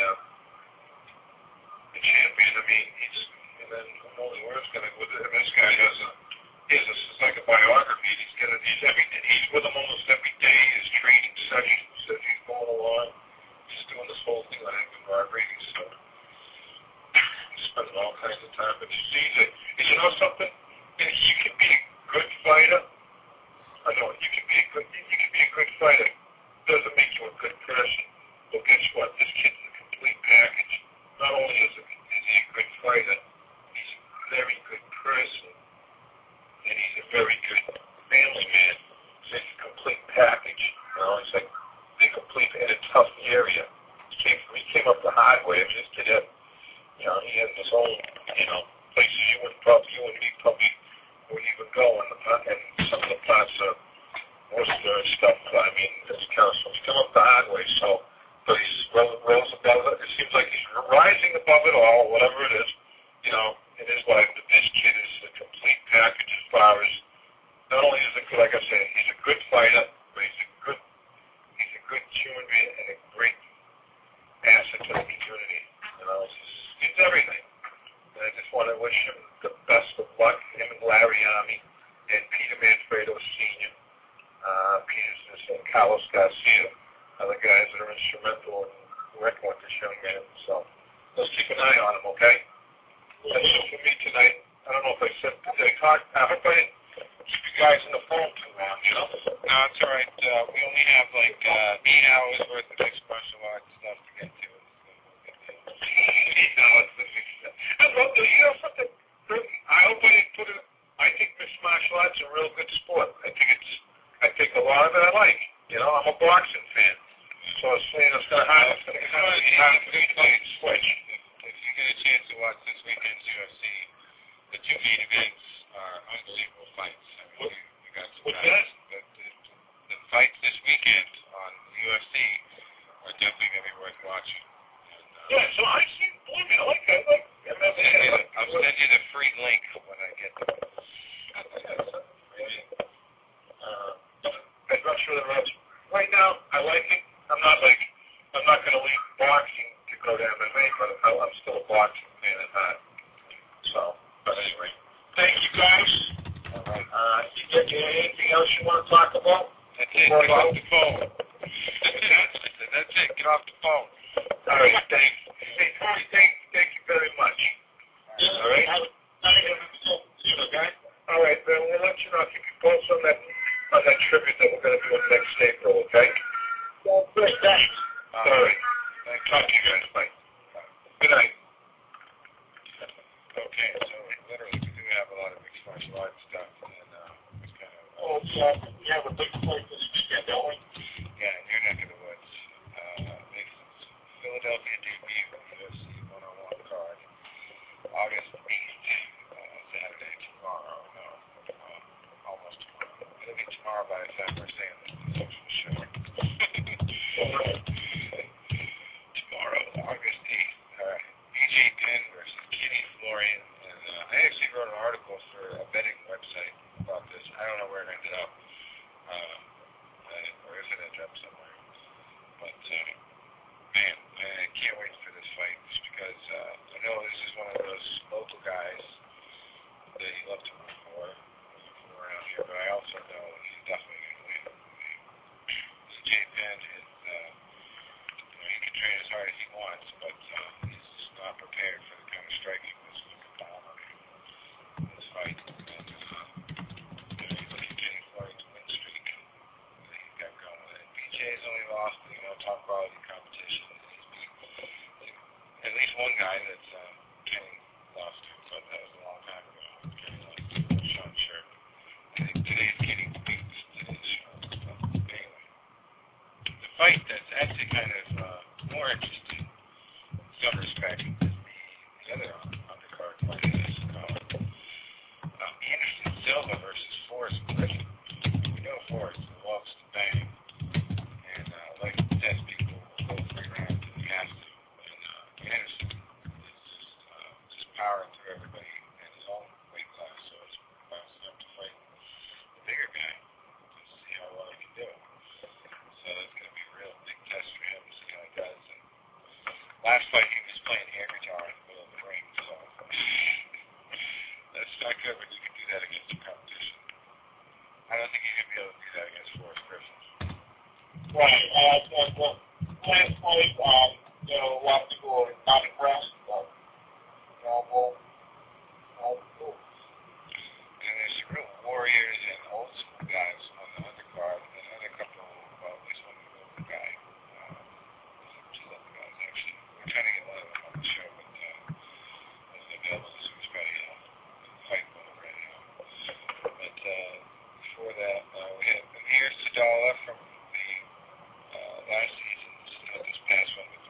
a champion, and then who knows where it's going to go. This guy it's like a biography. He's with him almost every day. His training sessions as he's going along. He's doing this whole thing on Edwin Rodriguez. So he's spending all kinds of time. But you see that, and you know something? You can be a good fighter. I know you can be a good fighter. Doesn't make you a good person. But guess what? This kid's a complete package. Not only is he a good fighter, he's a very good person, and he's a very good family man. So it's a complete package. It's like they're complete in a tough area. He came up the hard way. This kid had, he had his own, places you and me probably wouldn't even go, and some of the parts of Worcester and stuff. It's kind of, so he's come up the hard way. So. But he's rose above it. It seems like he's rising above it all, whatever it is, in his life. But this kid is a complete package as far as, not only is it good, like I said, he's a good fighter, but he's a good human being and a great asset to the community. It's eye on him, okay? That's it for me tonight. I don't know if I said, did I talk? I hope I didn't keep you guys on the phone too long, you know? No, it's all right. We only have like 8 hours worth of mixed martial arts stuff to get to. I love the, you know something? I hope I didn't put it, I think mixed martial arts is a real good sport. I think a lot of it I like. You know, I'm a boxing fan. So it's going to be hard for me to switch. If you get a chance to watch this weekend's UFC, the two main events are unbelievable fights. I mean, you got some guys. The fights this weekend on the UFC are definitely going to be worth watching. Yeah, so I see, believe me, I like I'll send you the free link when I get there. I'm not sure the rest. Right now, I like it. I'm not going to leave boxing to go to MMA, but I'm still a boxing fan at heart. So, but anyway, thank you guys. All right. Anything else you want to talk about? That's it. Get off the phone. That's it. Get off the phone. All right. Thanks. Hey, Tony, thank you very much. All right. Okay? All right, then we'll let you know if you can post on that tribute that we're going to do next April, okay? Well, good, thanks. All right. Talk to you guys. Bye. Good night. Okay, so literally we do have a lot of mixed martial arts stuff, and it's kind of... Oh, we have a big fight this weekend, don't we? Yeah, in your neck of the woods. Mason's Philadelphia debut with the UFC 101 card, August 8th, Saturday, tomorrow. No, almost tomorrow. It'll be tomorrow by the time we're saying this show. Tomorrow, August 8th. BJ Penn versus Kenny Florian. And I actually wrote an article for a betting website about this. I don't know where it ended up. Or if it ended up somewhere. But, man, I can't wait for this fight just because I know this is one of those local guys that you love to root for around here, but I also know he's definitely going to win. BJ Penn is, he can train as hard as he wants, but he's just not prepared for the kind of striking that's looking down on him in this fight. And, you look at Kenny Florian's win streak that he's got going. And BJ's only lost, top quality competition. He's at least one guy that's Kenny lost to, but that was a long time ago. Kenny lost to Sean Sherman. I think today's Kenny beats today's Sean. But anyway, the fight that's actually kind of more interesting in some respects is the other undercard fight is Anderson Silva versus Forrest Griffin. We know Forrest loves to bang. Like to test people, go 3 rounds if he has to. And Anderson is just powering through everybody in his own weight class, so it's bouncing up to fight the bigger guy to see how well he can do. So that's going to be a real big test for him to see how he does. And last fight he was playing air guitar in the middle of the ring, so that's not good when you can do that against your competition. I don't think he's going to be able to do that against Forrest Griffin. Right. Last fight, a lot of people are not impressed, but, we'll cool. And there's some real warriors and old school guys on the undercard, and another couple, at least one local guy. Two local guys, actually. We're trying to get one of them on the show, but wasn't available this week's Friday, fight mode right now. But before that, we had Amir Sadallah from last season, this past one with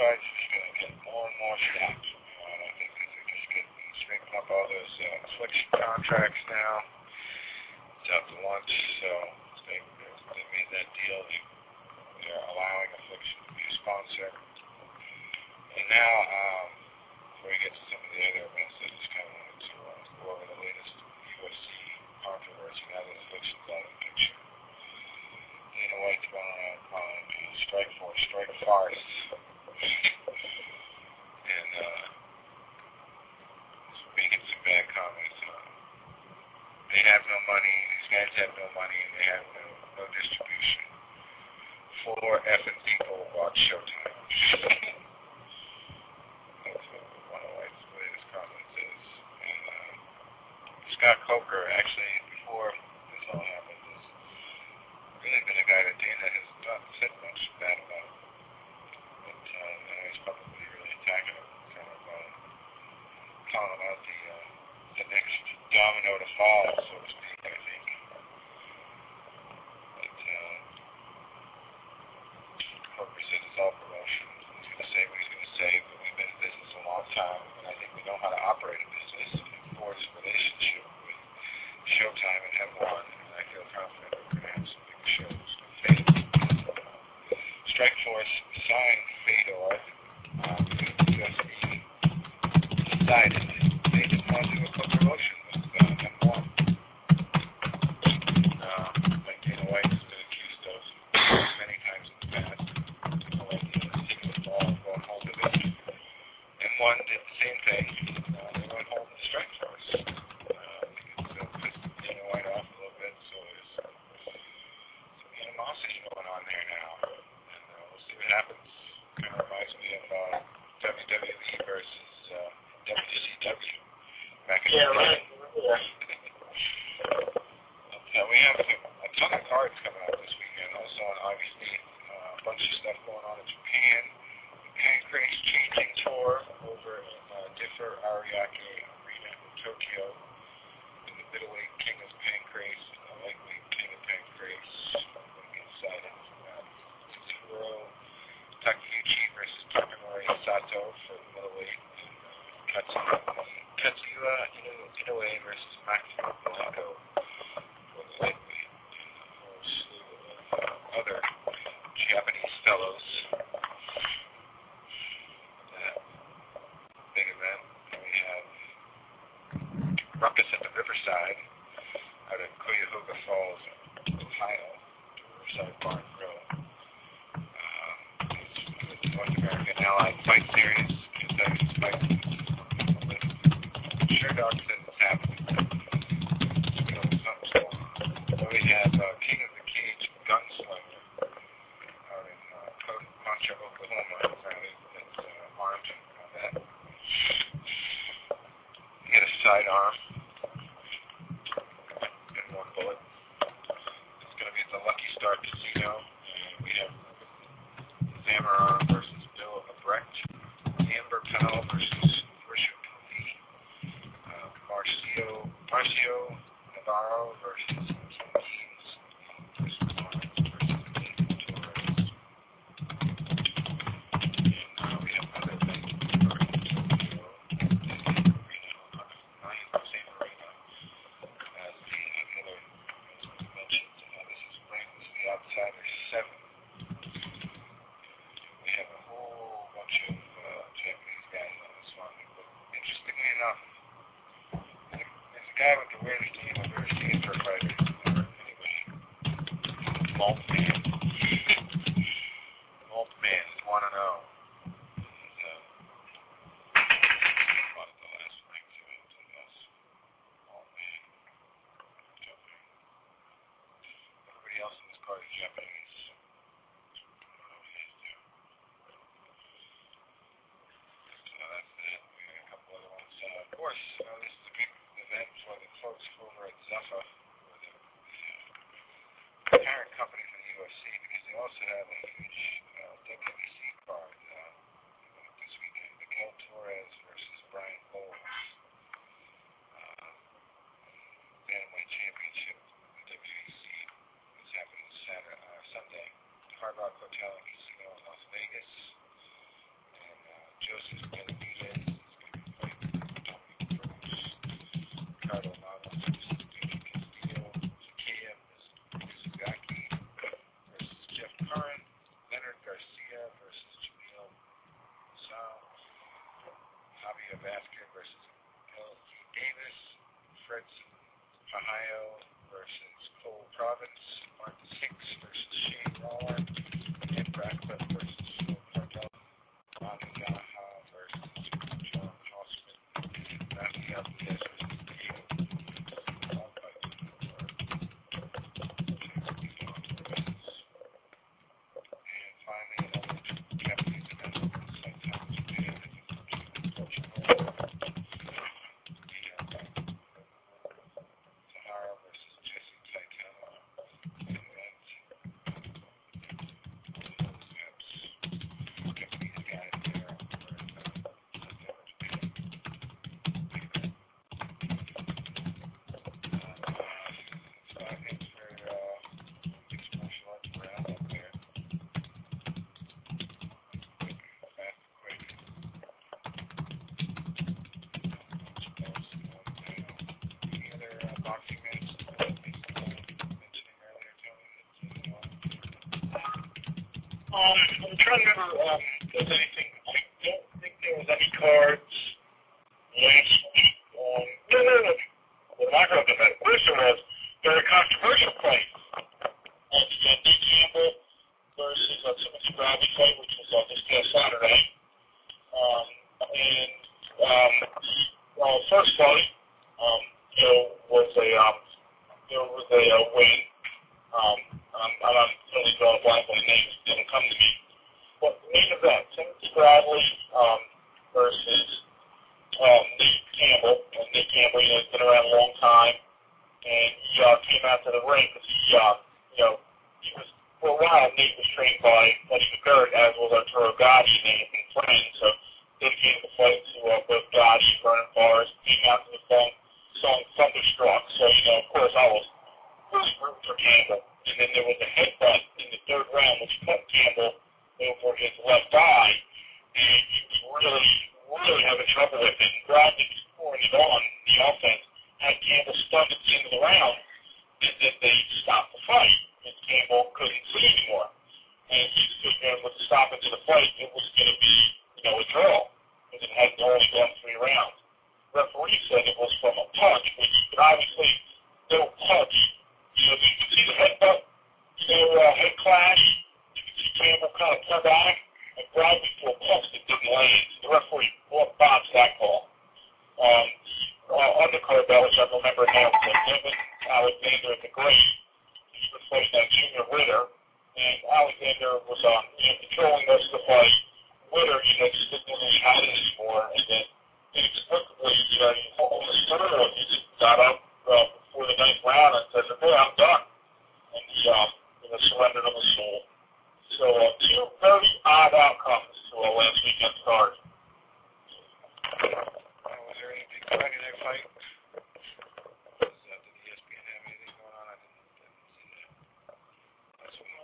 fights is just going to get more and more stacked. And I think that they're just getting scraping up all those affliction contracts now. It's out to lunch, so they made that deal. They're allowing affliction to be a sponsor. And now, before we get to some of the other events, I just kind of wanted to go over the latest UFC controversy now that affliction's out of the picture. Dana White's going around calling Strikeforce, Strike Farce. And making some bad comments. They have no money, these guys have no money, and they have no distribution. 4 effing people watch Showtime. That's what one of White's latest comments is. And Scott Coker, actually, before this all happened, has really been a guy that Dana has not said much bad about. But now he's probably really attacking him, kind of calling him out the next domino to fall, so to speak, I think. But Coker said it's all promotion. He's going to say what he's going to say, but we've been in business a long time, and I think we know how to operate a business and forge a relationship with Showtime and M1, and I feel confident we're going to have some big shows with Fedor. Strikeforce signed Fedor because the UFC decided they didn't want to do a co-promotion with M1. Like Dana White has been accused of many times in the past. Dana White taking the ball and going home with it. M1 did the same thing. They went home with Strikeforce. I think it's pissed Dana White off a little bit, so there's some animosity going on there now. And we'll see what happens. Kind of reminds me of WWE versus WCW back in the day. We have a ton of cards coming out this weekend. Also, and obviously a bunch of stuff going on in Japan. The Pancrase Changing Tour over in Differ Ariake Arena in Tokyo. And the middleweight King of Pancrase, lightweight King of Pancrase. I'm going to get excited. Tsuburo Takeuchi versus Takanori Sato for the middleweight. Katsuya Inoue versus Maximo Blanco for the lightweight. And a whole slew of other Japanese fellows. That big event. And we have Ruckus at the Riverside out of Cuyahoga Falls, Ohio. Riverside Bar and Grill. It's the North American Allied Fight Series. Kentucky's Fight Series. Sure Dog says it's happening. Something's going on. Then we have King of the Cage Gunslinger out in Concha, Oklahoma. Apparently it's armed on that. You get a sidearm and 1 bullet. It's going to be at the Lucky Star Casino. And we have Zamaron versus Bill Abrecht. Amber Powell versus Marcio Navarro versus Kim Keys versus Lawrence versus Nathan Torres. And we have another thing in Tokyo, same arena as the other mentioned. This is the Outsiders 7. We have a whole bunch of Japanese guys on this one, but interestingly enough, the guy with the weirdest name I've ever seen for a fighter ever. Anyway, Maltman. Maltman is 1-0. He's one of the last ranks of it, I guess. Maltman. Everybody else in this card is Japanese. I don't know what he is too. So that's it. We got a couple other ones. Of course, this is a big event for the folks who Joseph Benavidez is going to be fighting Ricardo Lamas versus David Castillo. Zakea Mizugaki versus Jeff Curran. Leonard Garcia versus Jamil Sal. Javier Vasquez versus L.C. Davis. Fredson Fahayo versus Cole Province. Martin Hicks versus Shane Waller. Ed Radcliffe versus Phil Cardell. Manu Yaha versus John Hossman. Rafael Diaz versus Diego. All fights and finally, another Japanese event in Saitama, Japan. Sahara versus Jesse Saitama. And Japanese guy there over in Saitama, Japan. So I think for mixed martial arts round up there. Fast and quick. Any other boxing matches that you mentioning earlier, Tony? I'm trying to remember if there's anything. I don't think there was any cards last week on. No. Well, my group of that person was very controversial fight. Nick Campbell versus Timothy Bradley fight, which was this past Saturday. The first fight, was a win. I'm totally drawing a blank on the names. It didn't come to me. But the main event, Timothy Bradley versus Nick Campbell. And Nick Campbell, has been around a long time. And he came out to the ring because he was, for a while, Nate was trained by Eddie McGirt, as was Arturo Gotti, and they had been friends. So dedicated the fight to both Gotti and Vernon Forrest. Came out to the song Thunderstruck. So, of course, I was really rooting for Campbell. And then there was a headbutt in the third round, which cut Campbell over his left eye. And he was really having trouble with it. And Bradley was pouring it on the offense. Had Campbell stunned at the end of the round. And then they stopped the fight. And Campbell couldn't see anymore. And he figured with the stoppage of the fight, it was going to be, a draw. Because it had only gone 3 rounds. The referee said it was from a punch, which you could obviously no punch. You could see the headbutt, head clash. You could see Campbell kind of pull back, and Bradley threw a punch that didn't land. The referee botched that call. Undercard bell, which I remember now, was Devin Alexander the Great. He was fighting Junior Ritter, and Alexander was controlling most of the fight. Ritter, just didn't really have it anymore, and then inexplicably, he understood it, and he just got up before the 9th round and said, "Okay, I'm done," and he surrendered on the soul. So 2 very odd outcomes to last weekend's card. Was there any big Friday night fight? Did ESPN have anything going on? I didn't see that. That's what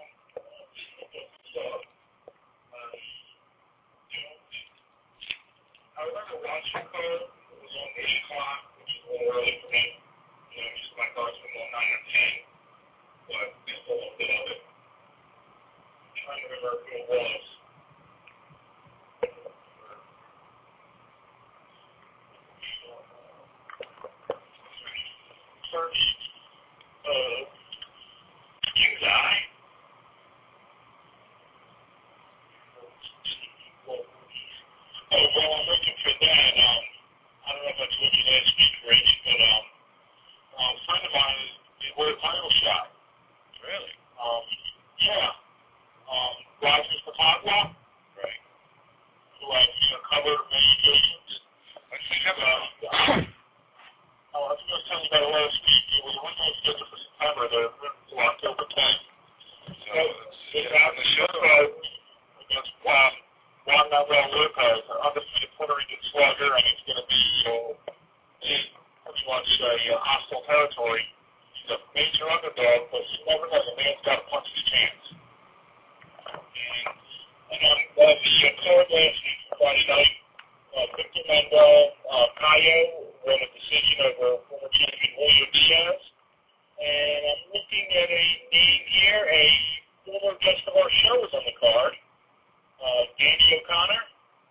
I remember watching card. It was on 8 o'clock, which is a little early for me. Just my cards from 9 or 10, but just a little bit of it. I'm trying to remember who it was. First, you guy. Oh, well, I'm looking for that. I don't know if I told you last week, Rich, but a friend of mine is where a title shot. Really? Yeah. Rogers Patagua. Right. Who I've covered many occasions. When's he coming out? I was going to tell you about it last week. It was originally scheduled for September. They're moved to October 10th. So it's on the show. Against Juan Manuel Lopez, an undefeated Puerto Rican slugger, and it's going to be pretty much hostile territory. He's a major underdog, but you never know. The man's got a punch his chance. And on the card last week, Friday night, Ohio won a decision over former champion Julio Diaz. And I'm looking at a name here, a former guest of our show is on the card. Danny O'Connor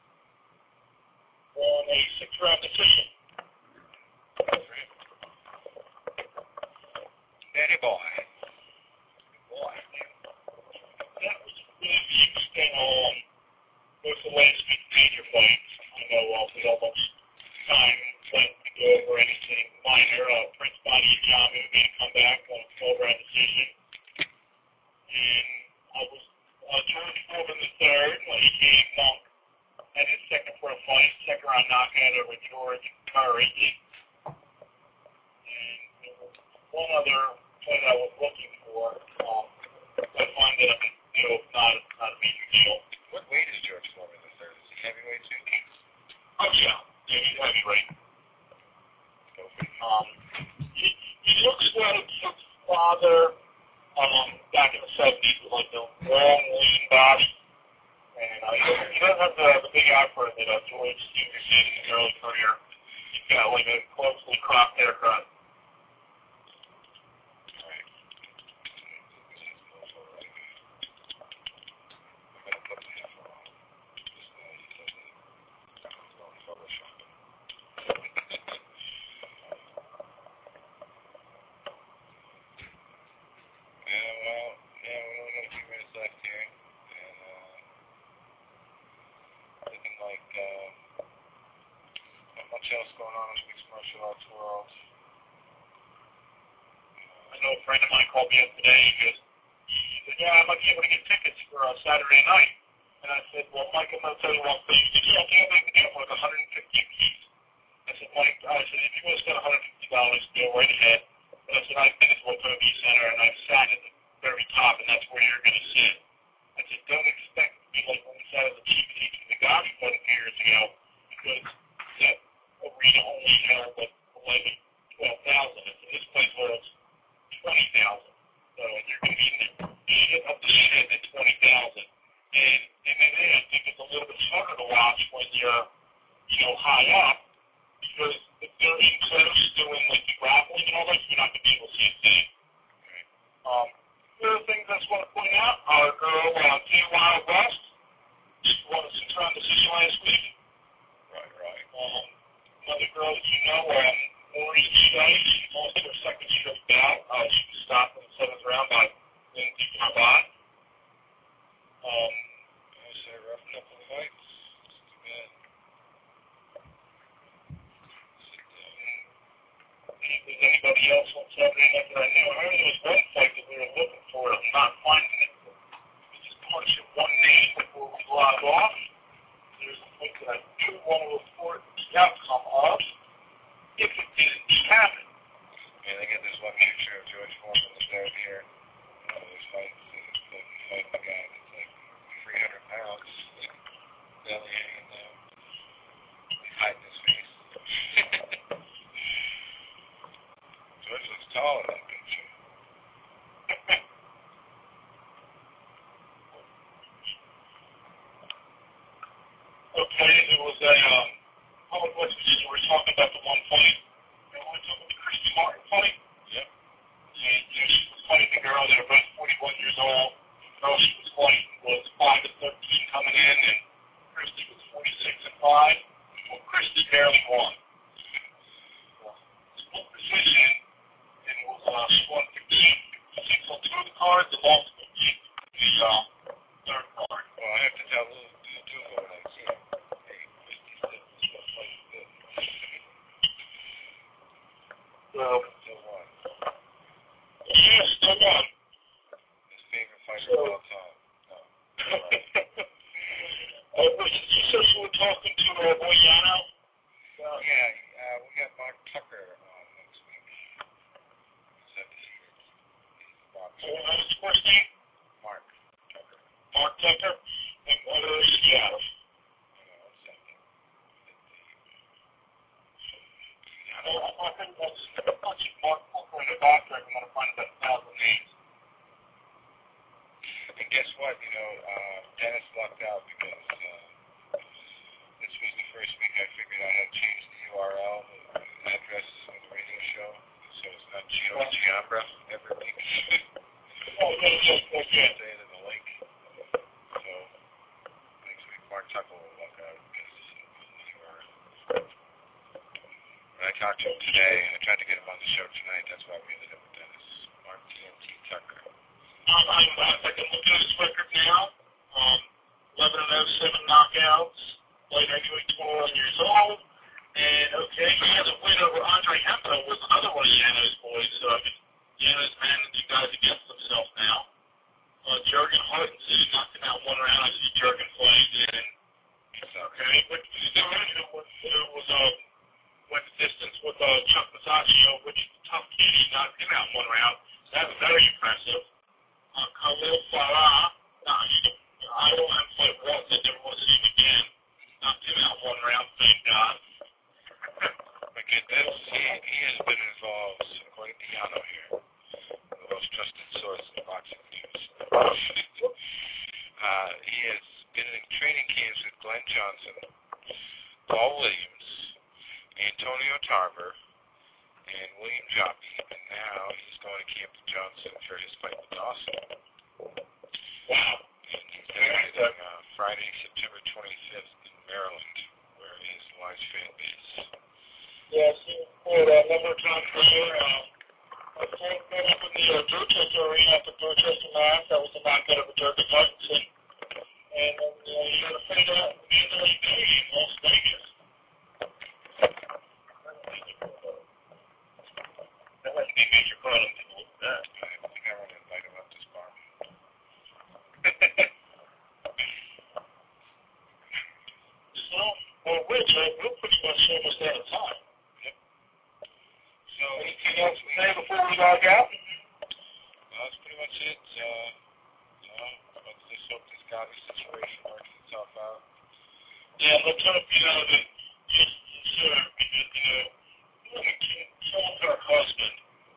won a 6-round decision. Danny boy. Boy, that was really the extent on both the last week major fights. I know we almost time left to go over anything minor. Prince Body Jamu made a comeback on a 12-round decision. And I was George Foreman III when he came at his second pro fight, second-round knockout over George Courage. And there was one other fight I was looking for. I find that not a major deal. What weight is George Foreman III? Is he heavyweight too? Oh, yeah. Yeah, he's heavyweight. He looks like his father back in the 70s with like the long, lean body. And he doesn't have the big afro that George Sr. did in his early career. He's got like a closely cropped haircut. Else going on in the mixed martial arts world. I know a friend of mine called me up today. He said, yeah, I might be able to get tickets for Saturday night. And I said, well, Mike, I'm going to tell you one thing. He said, yeah, I think I can get them for like $150 apiece. I said, Mike, if you want to spend $150, go right ahead. But I said, I've been at the Wachovia Center and I've sat at the very top, and that's where you're going to sit. I said, don't expect it to be like when we sat at the cheap seats in the Gavi fight a few years ago, because that arena only held like 11,000, 12,000. And this place holds 20,000. So you're going to be in the shit of the shit at 20,000. And MMA, I think, it's a little bit harder to watch when you're, high up, because if they're in close doing like the grappling and all that, you're not going to be able to see a thing. The other things I just want to point out, our girl, Tia Wild West, just won a 6-round decision last week. Right. Another girl that you know, Maureen Shea, she lost her second straight bout. She was stopped in the 7th round by Lindsay Carbot. I say rough couple of fights. It's too bad. If there's anybody else on Saturday night that I knew, I remember there was one fight that we were looking for. I'm not finding it. We just punched at one name before we log off. There's a fight that I do want to report the outcome of, if it did indeed happen. Yeah, they get this one picture of George Foreman III here. Those fights, fighting a guy that's like 300 pounds, belly hanging down. He's hiding his face. George looks tall in that picture. Okay, it was a public West Virginia. We were talking about the one fight. And we were talking about the Christy Martin fight. Yep. And she was fighting the girl. They were both 41 years old. The girl she was fighting was 5-13 coming in, and Christy was 46-5. Well, Christy barely won. Split decision, and it was she won 56 on 2 of the cards, and lost 58 the third card. Well, I have to tell Lou when I see him. Hey, Christy's still playing good. Still won. Yeah, still won. His favorite fighter of all time. No. You said you were talking to Boyano? Yeah, we got Mark Tucker on next week. He's So what was his first name? Mark Tucker. Mark Tucker? And what is he out of? I think that's a bunch of Mark Tucker in the doctor. I'm going to find about 1,000 names. And guess what? Dennis lucked out because this was the first week I figured out how to change the URL talked to him today. I tried to get him on the show tonight. That's why we ended up with Dennis. Mark TNT Tucker. I'm looking at his record now. 11-0, 7 knockouts. Played heavyweight, 21 years old. And, okay, he has a win over Andre Hempo, was another one of Yano's boys. So Yano's managing guys against himself now. Jurgen Hartensen knocked him out one round. I see Jurgen playing. And, okay, but still, went the distance with Chuck Massaccio, which tough kid. He knocked him out in one round. That's very impressive. Khalil Farah, I don't have to play once. I never want to see him again. Knocked him out one round, thank God. But get this, he has been involved, according to Yano here, the most trusted source in boxing news. He has been in training camps with Glenn Johnson, Paul Williams, Antonio Tarver, and William Joppy, and now he's going to camp with Johnson for his fight with Dawson. Wow. And he's visiting Friday, September 25th in Maryland, where he has a large fan base. Yeah, I've seen him for a number of times there. I met up in the Dorchester Arena up in Dorchester, Mass. That was a knockout of Jurgen Hartensen. And then he had a fight out in Mandalay Bay in Las Vegas. That must be major problem to look at that. I think I want to invite him up to spar. Well, Rich, we're pretty much almost out of time. Yep. So, anything else to say before we log out? That's pretty much it. Let's just hope this Gavi situation works itself out. Yeah, let's hope, that just consider, because, women killed her husband,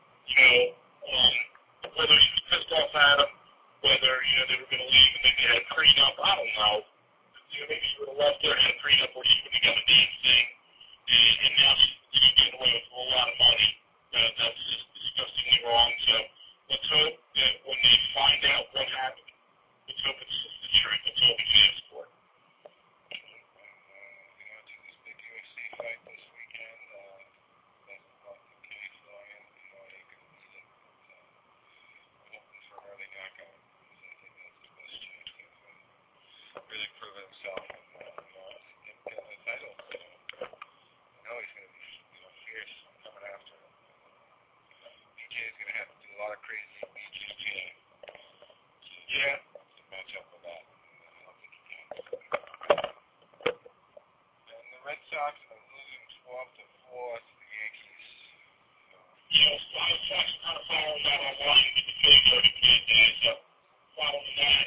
whether she was pissed off at him, whether, they were going to leave and then they had a prenup, I don't know. Maybe she would have left there and had a prenup or she would have got a damn thing. And now she's getting away with a whole lot of money. That's just disgustingly wrong. So let's hope that when they find out what happened, let's hope it's just the truth. That's all we can ask for. To this big UFC fight this weekend, that's about the case. So I am going to lead it. I'm hoping for an early knockout. I think that's the best chance of really proving himself and getting the title. So I know he's going to be fierce coming after him. BJ is going to have to do a lot of crazy BJ's jam. Yeah. To match up with that. I don't think he can. And the Red Sox are losing 12-4 to the Yankees. So, I was actually kind of following that online with the Phillies already played that. So following that,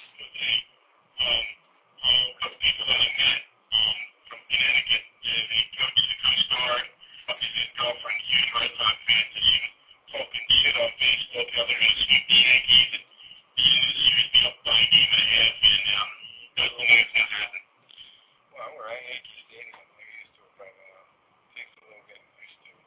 a couple people that I met from Connecticut, they coached the Coast Guard. His girlfriend's a huge Red Sox fan, so she was talking shit on Facebook. How they're going to sweep the Yankees, and the series be up by a game and a half, and those little things that happen. Well, we're at Yankee Stadium. We're used to it by now. It takes a little getting used to.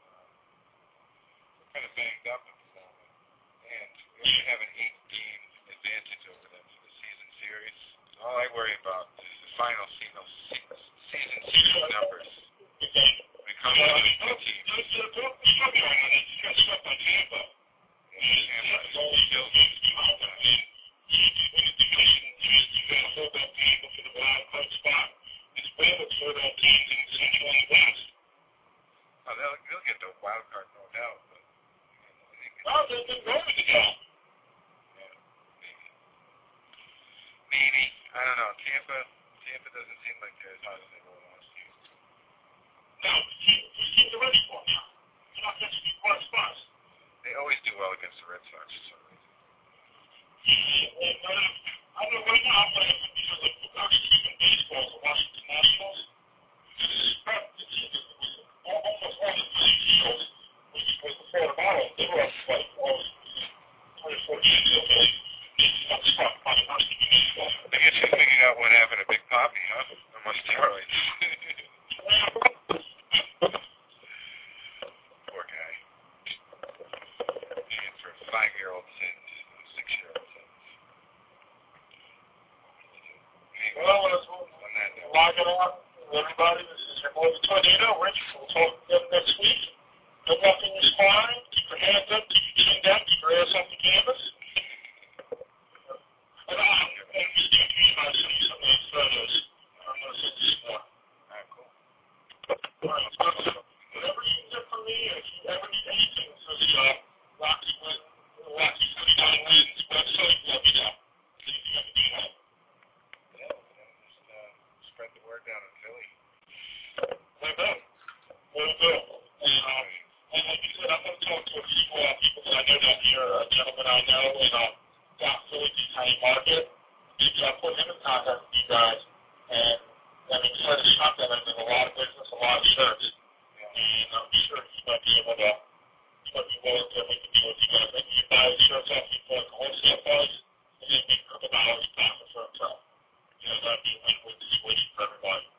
We're kind of banged up at the moment. And we only have an 8-game advantage over them for the season series. All I worry about is the final season series numbers. When it comes to these two teams. Oh, they'll get the wild card, no doubt. But they're going to go. Maybe. I don't know. Tampa doesn't seem like they're as hot as they were last year. No, these teams are ready for it now. They're not going to be quite spots. They always do well against the Red Sox for some reason. I don't know right now, but because of the worst team in baseball is the Washington Nationals. Almost all the three fields, which was the Florida Marlins, they were up like almost 24 games ago. They got struck by the worst team in baseball. I guess you figured out what happened to Big Papi, huh? No more steroids. Poor guy. And for 5-year-old sins, 6-year-old sins. Well, let's lock it up. everybody. This is your boy, the Tornado. Rich, we'll talk next week. Good luck in your sparring. Keep your hands up, keep your chin down, keep your ass off the canvas. And Mr. Community, I'll send you some of those photos. I'm going to send you some more. All right, cool. All right, so whatever you can get from me, if you ever need anything for the Rocky 49 Wins website, let me know. Anything I can do to help. Yeah, just spread the word down in Philly. Will do. And like you said, I'm going to talk to a few people that I know down here, a gentleman I know in South Philly, Tiny Market. Maybe I'll put him in contact with you guys. And I'm excited to shop that. I did a lot of business, a lot of shirts. And I'm sure he might be able to, he might be willing to make a deal with you guys. Maybe you buy the shirts off you for like a wholesale price and then make a couple dollars profit for himself. You know, that'd be a win-win situation for everybody.